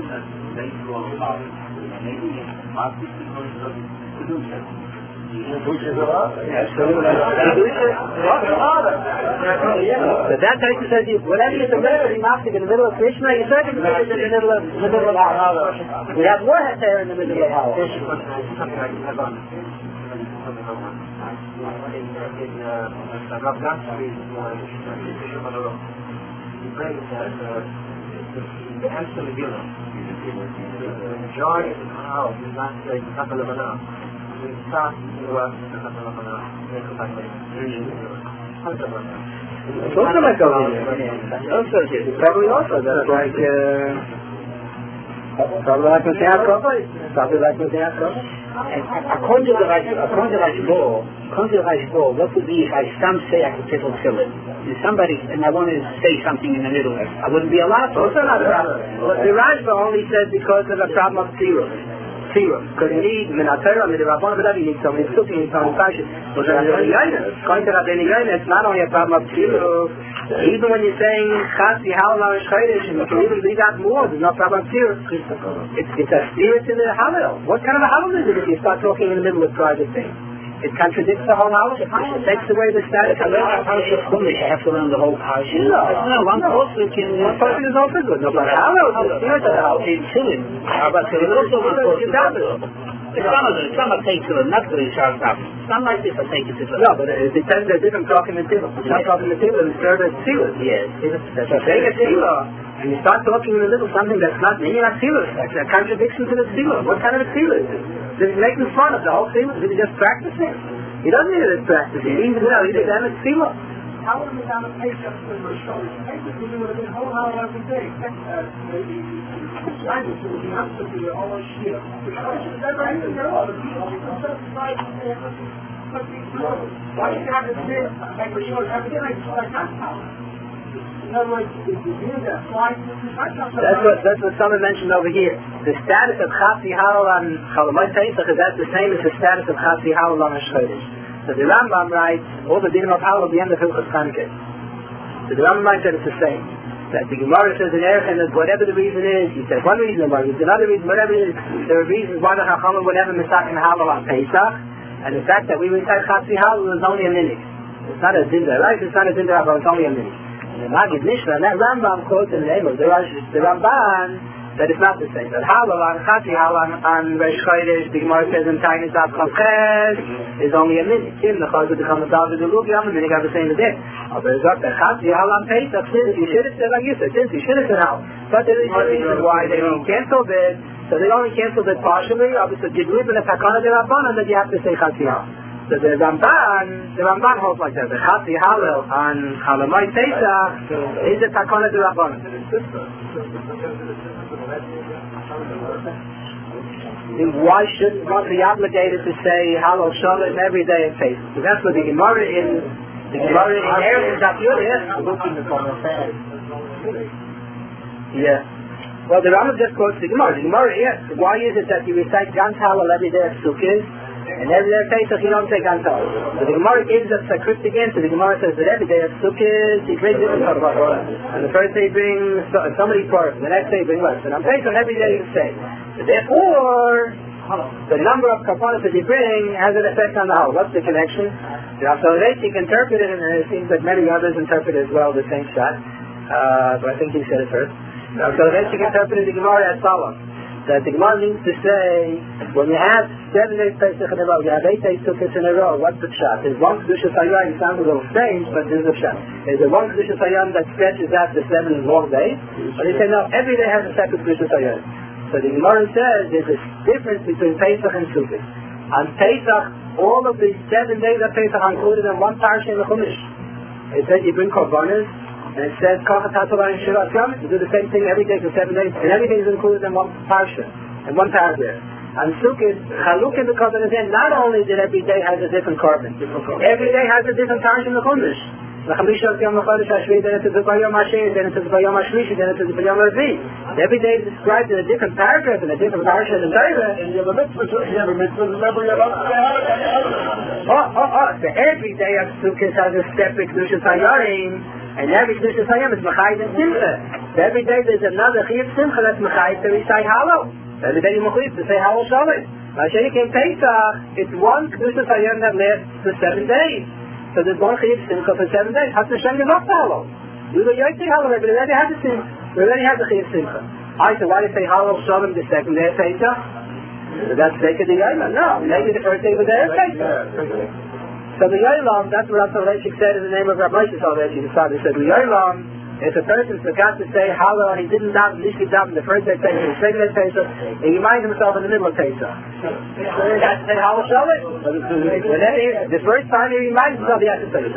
So that Taisa says, whatever you deliver, you must be in the middle of Krishna, you certainly in the middle of Hallel. We have more Heter in the middle of Hallel. The answer to the majority of the house is not saying Kappa Levana. We start to work with Kappa Levana. It's also like over here. It's probably also, that's like, Probably like with Yaakov. And according to the Rashbol, what would be if I say I could pick up Philip? If somebody, and I wanted to say something in the middle, I wouldn't be allowed to. Also not a problem. But the Rashbol only said because of a problem of Tzirus. Because you need Minatera, Midirabon, but you need somebody cooking, you need somebody fashion. But according to Rabbeinu Yoina, it's not only a problem of Tzirus. Even when you're saying Chasi, Halal, and Shchaydish, you can even leave out more, there's no problem of Tzirus. It's a spirit in the Halal. What kind of a Halal is it if you start talking in the middle of private things? It contradicts the whole Halal. It takes away the status of the Halal. You have to learn the whole Parsha. No, one person can... One person is also good. No, but Halal is the spirit of the Halal. It's chilling. But it's also it's not a take to not to the Charles House. It's not like this a take to the... No, but it depends on different talking material. It's not talking material, it's service Tzilah. Yes. That's a thing of Tzilah. And you start talking in the middle something that's not meaning a Tzilah. That's a contradiction to the Tzilah. What kind of a Tzilah is it? Is he making fun of the whole Tzilah? Is he just practicing? He doesn't need it as practicing. He needs it as a Tzilah. How would we down a Pesach when we're showing? Pesach would have been whole hour every day. Maybe Shabbos would be up to be all a shir. Because it's never anything at all. The people why should you have this day like we're showing every day like that? In other words, if you do that, why? That's what someone mentioned over here. The status of Chasi Halal on Chalamai Pesach is that the same as the status of Chasi Halal on Shchaydish. So the Rambam writes, all the dinim of Halal at the end of Hilchos Chanukah. So the Rambam writes that it's the same. That the Gemara says in Erech, and that whatever the reason is, he says one reason, or another reason, whatever it is, there are reasons why the Chachamim would ever misak in Halal on Pesach, and the fact that we recite Chasi Halal is only a minute. It's not a dinner, right? It's not a dinner, but it's only a minute. And the Magid Mishnah, and that Rambam quotes in the name of the Ramban, that it's not the same. That Halal on Chasi Halal on Rosh Chodesh, the Gemara says in Tainis Av Chavches, is only a minute. Kim, the Chazal becomes a David the Lugi, I'm a minute, have the same as it. But it's not that Chasi Halal on Pesach, since you should have said like you said, since you should have said Halal. But there is a reason why they canceled it, so they only canceled it partially, obviously, you live in a Takana de Rabbanan, that you have to say Chasi Halal. So the Ramban holds like that. The Chasi Halal on Chalamai Pesach is a Takana de Rabbanan. Why should one be obligated to say Halal Shalom every day at Pesach? So that's what the Gemara in Eretz Yisrael. Yeah. Well, the Rambam just quotes the Gemara. The Gemara asks, why is it that you recite Gans Halal every day at Sukkot? And every day at Pesach you don't say Gans Halal. So the Gemara gives us a cryptic answer. The Gemara says that every day at Sukkot he brings different Torah. And the first day he brings somebody first, the next day he brings less. And on Pesach every day you say. So therefore, the number of kapanas that you bring has an effect on the Halal. What's the connection? Rav Soloveitchik interpreted it, and it seems that many others interpret as well the same shot. But I think he said it first. Rav Soloveitchik interpreted the Gemara as follows. That the Gemara means to say, when you have 7 days Pesach in a row, you have 8 days Sukkot in a row, what's the shot? There's one Kedushas Hayom, it sounds a little strange, but there's a shot. There's a one Kedushas Hayom that stretches out the 7 long days, but they say no, every day has a second Kedushas Hayom. So the Gemara says there's a difference between Pesach and Sukkot. On Pesach, all of the 7 days of Pesach are included in one parsha in the Chumash. It says you bring korbanos, and it says Kachat HaTorah and Shirat Yom. You do the same thing every day for 7 days, and everything is included in one parsha, in one paragraph. On Sukkot, Chalukah the korban is in. Not only that every day has a different korban, every day has a different parsha in the Chumash. Every day is described in a different paragraph, in a different parsha in the Torah. And you have a mitzvah, you have a mitzvah, remember you So every day of Sukkot has a separate Kedushas Hayom, and every Kedushas Hayom is Mechayit and Simcha. So every day there's another Chiyuv Simcha that's Mechayit to recite Halal. Every day you Mechayit to say Halal Shalom. Mashiach came Pesach, it's one Kedushas Hayom that lasts for 7 days. So there's one Chiyuv Simcha for 7 days. Hashem Hashem gives up the Halal. You do Yotzei Halal, but we already have the Simcha. We already have the Chiyuv Simcha. So why do you say Halal Shalom the second day of Pesach? That's Seikat the Yolam. No, maybe the first day was there of Pesach. So the Yolam, that's what Rav Soloveitchik said in the name of Rav Moshe Soloveitchik. He said the Yolam, if a person forgot to say Halal, he didn't daven, Nishki daven the first day of Pesach, the second day of Pesach, he reminds himself in the middle of Pesach. So he has to say Halal Shalom. The first time he reminds himself, he has to say it.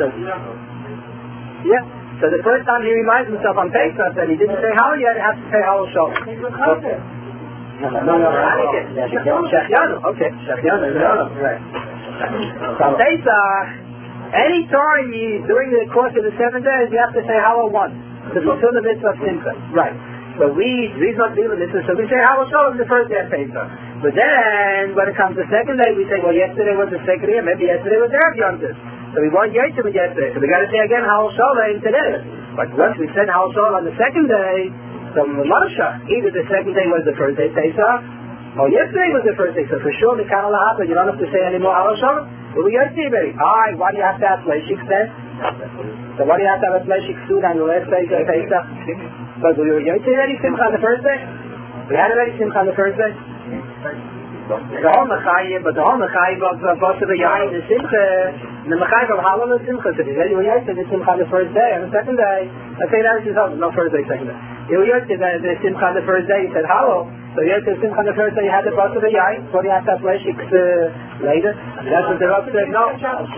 So the first time he reminds himself on Pesach that he didn't say Halal yet, he has to say Halal Shalom. No, Shechianu. Okay, Shechianu. Right. So Pesach, any time during the course of the 7 days, you have to say Hallel once to fulfill the mitzvah of Simcha. Right. So these not dealing with this, so we say Hallel Shalom the first day of Pesach. But then, when it comes to the second day, we say, well, yesterday was the second day, maybe yesterday was Erev Yom Tov. So we weren't Yom Tov yesterday, so we got to say again Hallel Shalom today. But once we said Hallel Shalom on the second day, so Moshe, either the second day was the first day Pesach, or yesterday was the first day. So for sure, the Kanal Hapa, you don't have to say anymore Hallel Shalom. Well, we got to see already. Alright, why do you have to have Fleshik then? So why do you have to have a Fleshik suit on the last day of Pesach? Because we were Yom Tov already Simcha on the first day? We had already Simcha on the first day? The whole Mechayim, but the whole Mechayim of both of the Yain is Simcha, and the Mechayim of Hallel is Simcha. So you said you were Yom Tov Simcha on the first day, on the second day. I say that is no first day, second day. You were Yom Tov the Simcha on the first day, you said Hallel. So Yom Tov Simcha on the first day, you had the both of the Yain. So you have to have Fleshik later. That's what the Rav said. No,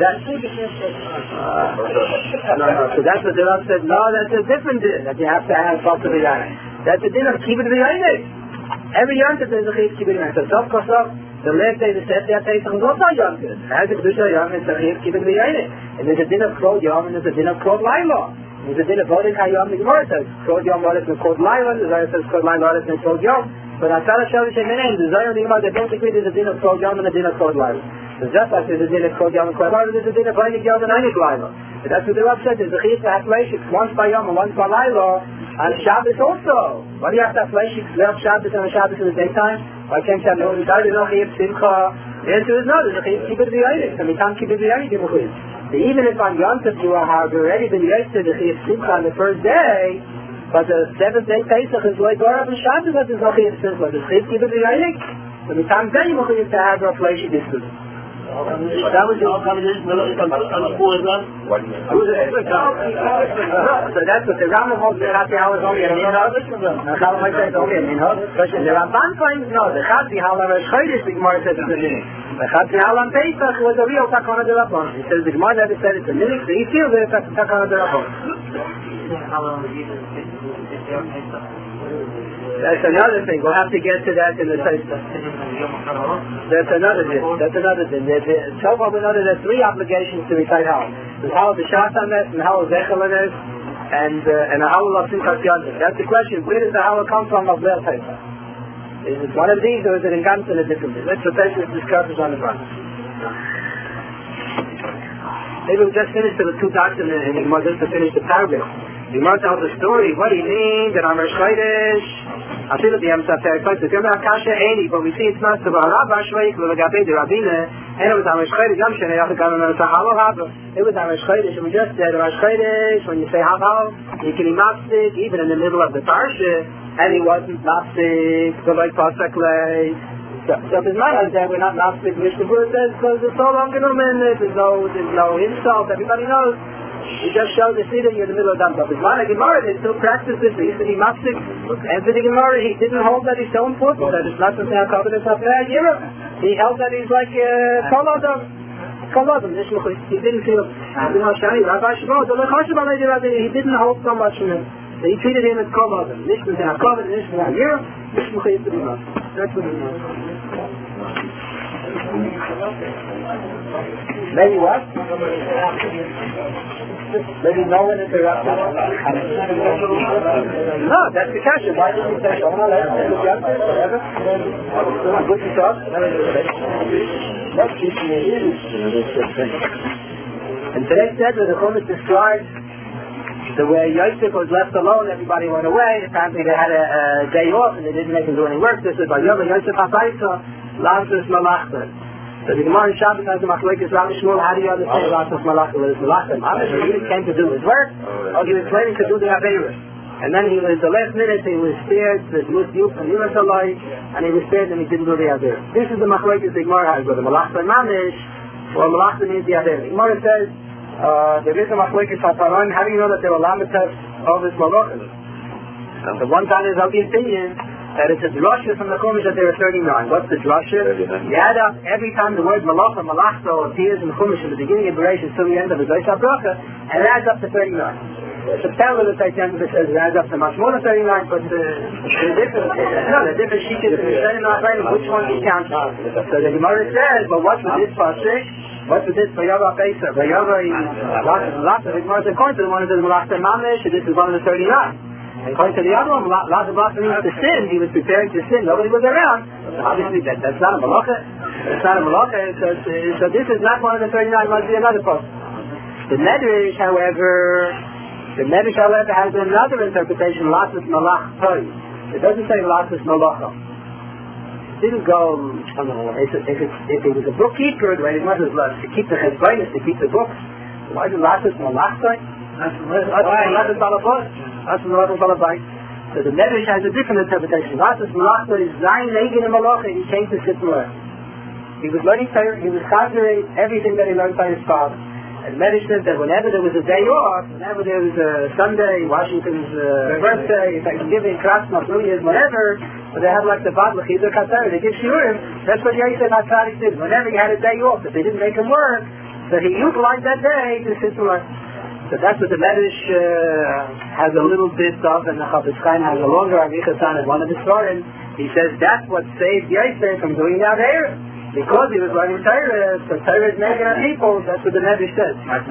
so that's what the Rav said. No, that's a different din that you have to have both of the Yain. That's a din of keeping the Yain. Every Yom Tov there's a Chiyuv Kibbutz Yain. So Sof Kosof, the last day, the seventh day of Pesach is also Yom Tov. As a Kedusha Yom, it's a Chiyuv Kibbutz Yain. And there's a din of Krod Yom and there's a din of Krod Laila. There's a din of Vodik HaYom. The Gemara says Krod Yom Vodik and Krod Laila. The Zohar says Krod Laila Vodik and Krod Yom. But Asara Shavuot Shemenim, the Zohar and the Gemara, they don't agree there's a din of Krod Yom and a din of Krod Laila. So just like there's a din of Krod Yom and Krod Laila, there's a din of Vodik Yom and Einik Laila. But that's what the Rav said. There's a Chiyuv to have Fleshik once by Yom and once by Laila. On Shabbos also. Why do you have to have Fleshik on Shabbos and on Shabbos in the daytime? Why can't you have no Chiyuv Simcha? The answer is no, there's a Chiyuv Kibbutz Yain. And we can't keep it Yain, give a Chiyuv. So even if on Yom Tov you have already been used to the Chiyuv Simcha on the first day, but the 7th day Pesach is like Gorav and Shabbos, but there's no Chiyuv Simcha. There's Chiyuv Kibbutz Yain. So we can't say you have to have a Fleshik this good. That was your combination of the four of them. So that's what the Rambam holds. The Chatzi Hallel is only a minhag. The Chalom might say it's only a minhag. The Ramban claims no. The Chatzi Hallel is Chodesh. The Gemara says it's a minhag. The Chatzi Hallel on Pesach was a real takana de Rabban. He says the Gemara never said it's a minhag. So he feels that it's a takana de Rabban. That's another thing. We'll have to get to that in the Tosfos. That's another thing. There's 12 of another. There's 3 obligations to recite Hallel. There's Hallel B'Shas HaMes and Hallel Zechel HaNes and a Hallel of Simchas Yom Tov. That's the question. Where does the Hallel come from of Leil Pesach? Is it one of these or is it in Gamson a different thing? Let's Tosfos discusses on the front. Maybe we'll just finish the 2 dots and just to finish the paragraph. The Gemara tells the story. What do you mean that on Rosh Chodesh? I feel that the Yamsaf Perek Place. The Gemara Kasha Eini, but we see it's not so. But Rav Ashreik L'Lagabe the Rabina, and it was on Rosh Chodesh. Yom Shnei Yachid Ganon Rosh Hallel Haba. It was on Rosh Chodesh, and we just said Rosh Chodesh. When you say Hallel, you can be mafsik even in the middle of the parsha, and he wasn't mafsik. So like Pasuk Lei. So if it's not like that, we're not mafsik. Mishnah Berurah says because it's so long in a minute. There's no insult. Everybody knows. He just showed the Siddur in the middle of Dam. But his man, Gemara, they still practice this. He used to be mafsik. And for the Gemara, he didn't hold that he's so important. That it's not something I call it as a Yira. He held that he's like Kolodom. He didn't feel, he didn't hold so much from him. So he treated him as Kolodom. Nishmas and Akovit, Nishmas and Yira. Nishmas used to be mafsik. That's what he means. Maybe what? Maybe no one interrupted. No, that's the question. Why didn't you say Shona? Whatever. Good to talk. And today said that the Chumash describes the way Yosef was left alone, everybody went away, apparently they had a day off and they didn't make him do any work. This is by Yosef HaSaisa, Lazarus Malachta. So the Gemara in Shabbos has the Machlokes Rav Shmuel. How do you understand Lazarus Malachta? What is Malachta? He really came to do his work, or he was planning to do the Aveirah. And then he was, the last minute, he was spared, the Mus Yuf and Yerasalai, and he was spared and he didn't do the Aveirah. This is the Machlokes the Gemara has, whether Malachta Mamish, or Malachta means the Aveirah. The Gemara says, there is a Machlokes HaParan. How do you know that there were Lamitas of his Malachim? The one time is of the opinion that it's a drasha from the Chumash that there are 39. What's the drasha? You add up every time the word Malach or Malachta appears in the Chumash in the beginning of Bereshit till the end of the Zohar Bracha, and it adds up to 39. It's a parallel that I tend to say it adds up to much more than 39, but the different sheet is which one you count. So the Gemara says, but what's with this pasuk? What's with this Vayava Pesach? Vayava, lots of Gemara according to the one that says Malachta Mamish, and this is one of the 39. And according to the other one, lots of Malachta means to sin. He was preparing to sin. Nobody was around. So obviously that's not a Malacha. It's not a Malacha. So this is not one of the 39. Must be another pasuk. The Medrash, however, has another interpretation, Latus Malach Toy. It doesn't say Latus Malacha. It didn't go, if it was a bookkeeper, the way it was to keep the chesbonis, to keep the books. Why is it Latus Malach Toy? That's Latus Balabot. That's Latus Balabot. So the Medrash has a different interpretation. Latus Malach Toy is Zayin Egin and Malacha. He came to sit and learn. He was learning Torah, he was considering everything that he learned by his father. And Medrash says that whenever there was a day off, whenever there was a Sunday, Washington's birthday, Thanksgiving, Christmas, New Year's, whatever, but they have like the Bad L'Chidr Katar, they give shiurim. That's what Yosef HaTzadik did. Whenever he had a day off, if they didn't make him work, so he utilized that day to sit and learn. So that's what the Medrash has a little bit of, and the Chafetz Chaim has a longer Arichas on it. One of the stories, he says that's what saved Yosef from doing that here. Because he was learning Torah, so Torah is making our people, that's what the Medrash says.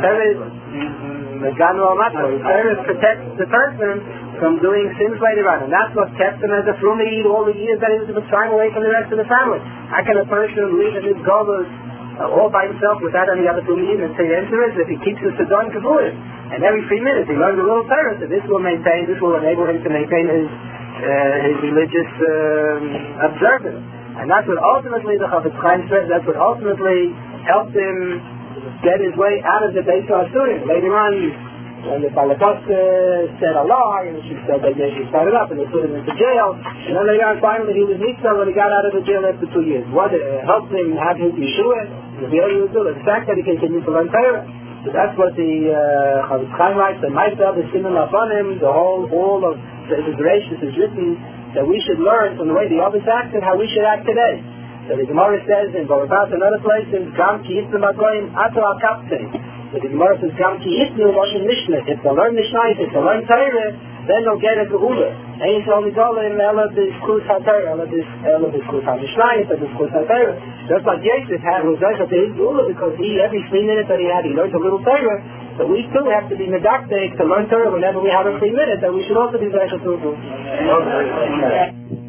Torah protects the person from doing sins later on, and that's what kept him as a Flumid all the years that he was trying away from the rest of the family. How can a person live in his Golos all by himself without any other Flumid and say enter it if he keeps the Sidon Kavur? And every 3 minutes he learns a little Torah, so this will enable him to maintain his religious observance. And that's what ultimately the Chafetz Chaim says, that's what ultimately helped him get his way out of the Beis HaAsurim. Later on, when the Balakot said Allah, and she said that she started up and they put him into jail, and then later on finally he was Nitzah when he got out of the jail after 2 years. What helped him have his Yeshua, the fact that he continued to learn Torah. So that's what the Chafetz Chaim writes, the Ma'aseh the Siman Lafanim, the whole of the Bereshis is written that we should learn from the way the others acted, how we should act today. So the Gemara says in Barabat, another place, in Gam Ki Yitnu Magoyim Ato Al-Kapte. So the Gemara says, Gam Ki Yitnu Loshin Mishnah. If they learn Mishnah, if they learn Torah, then they'll get a Geula. Ain't only Golim, Ela B'Skus HaTorah, Ela B'Skus HaMishnah, Ela B'Skus HaTorah. Just like Yosef had was Zaycha to his Geula, because every 3 minutes that he had, he learned a little Torah. So we too have to be medactic to learn Torah whenever we have a 3 minutes, and we should also be Zaycha to a Geula.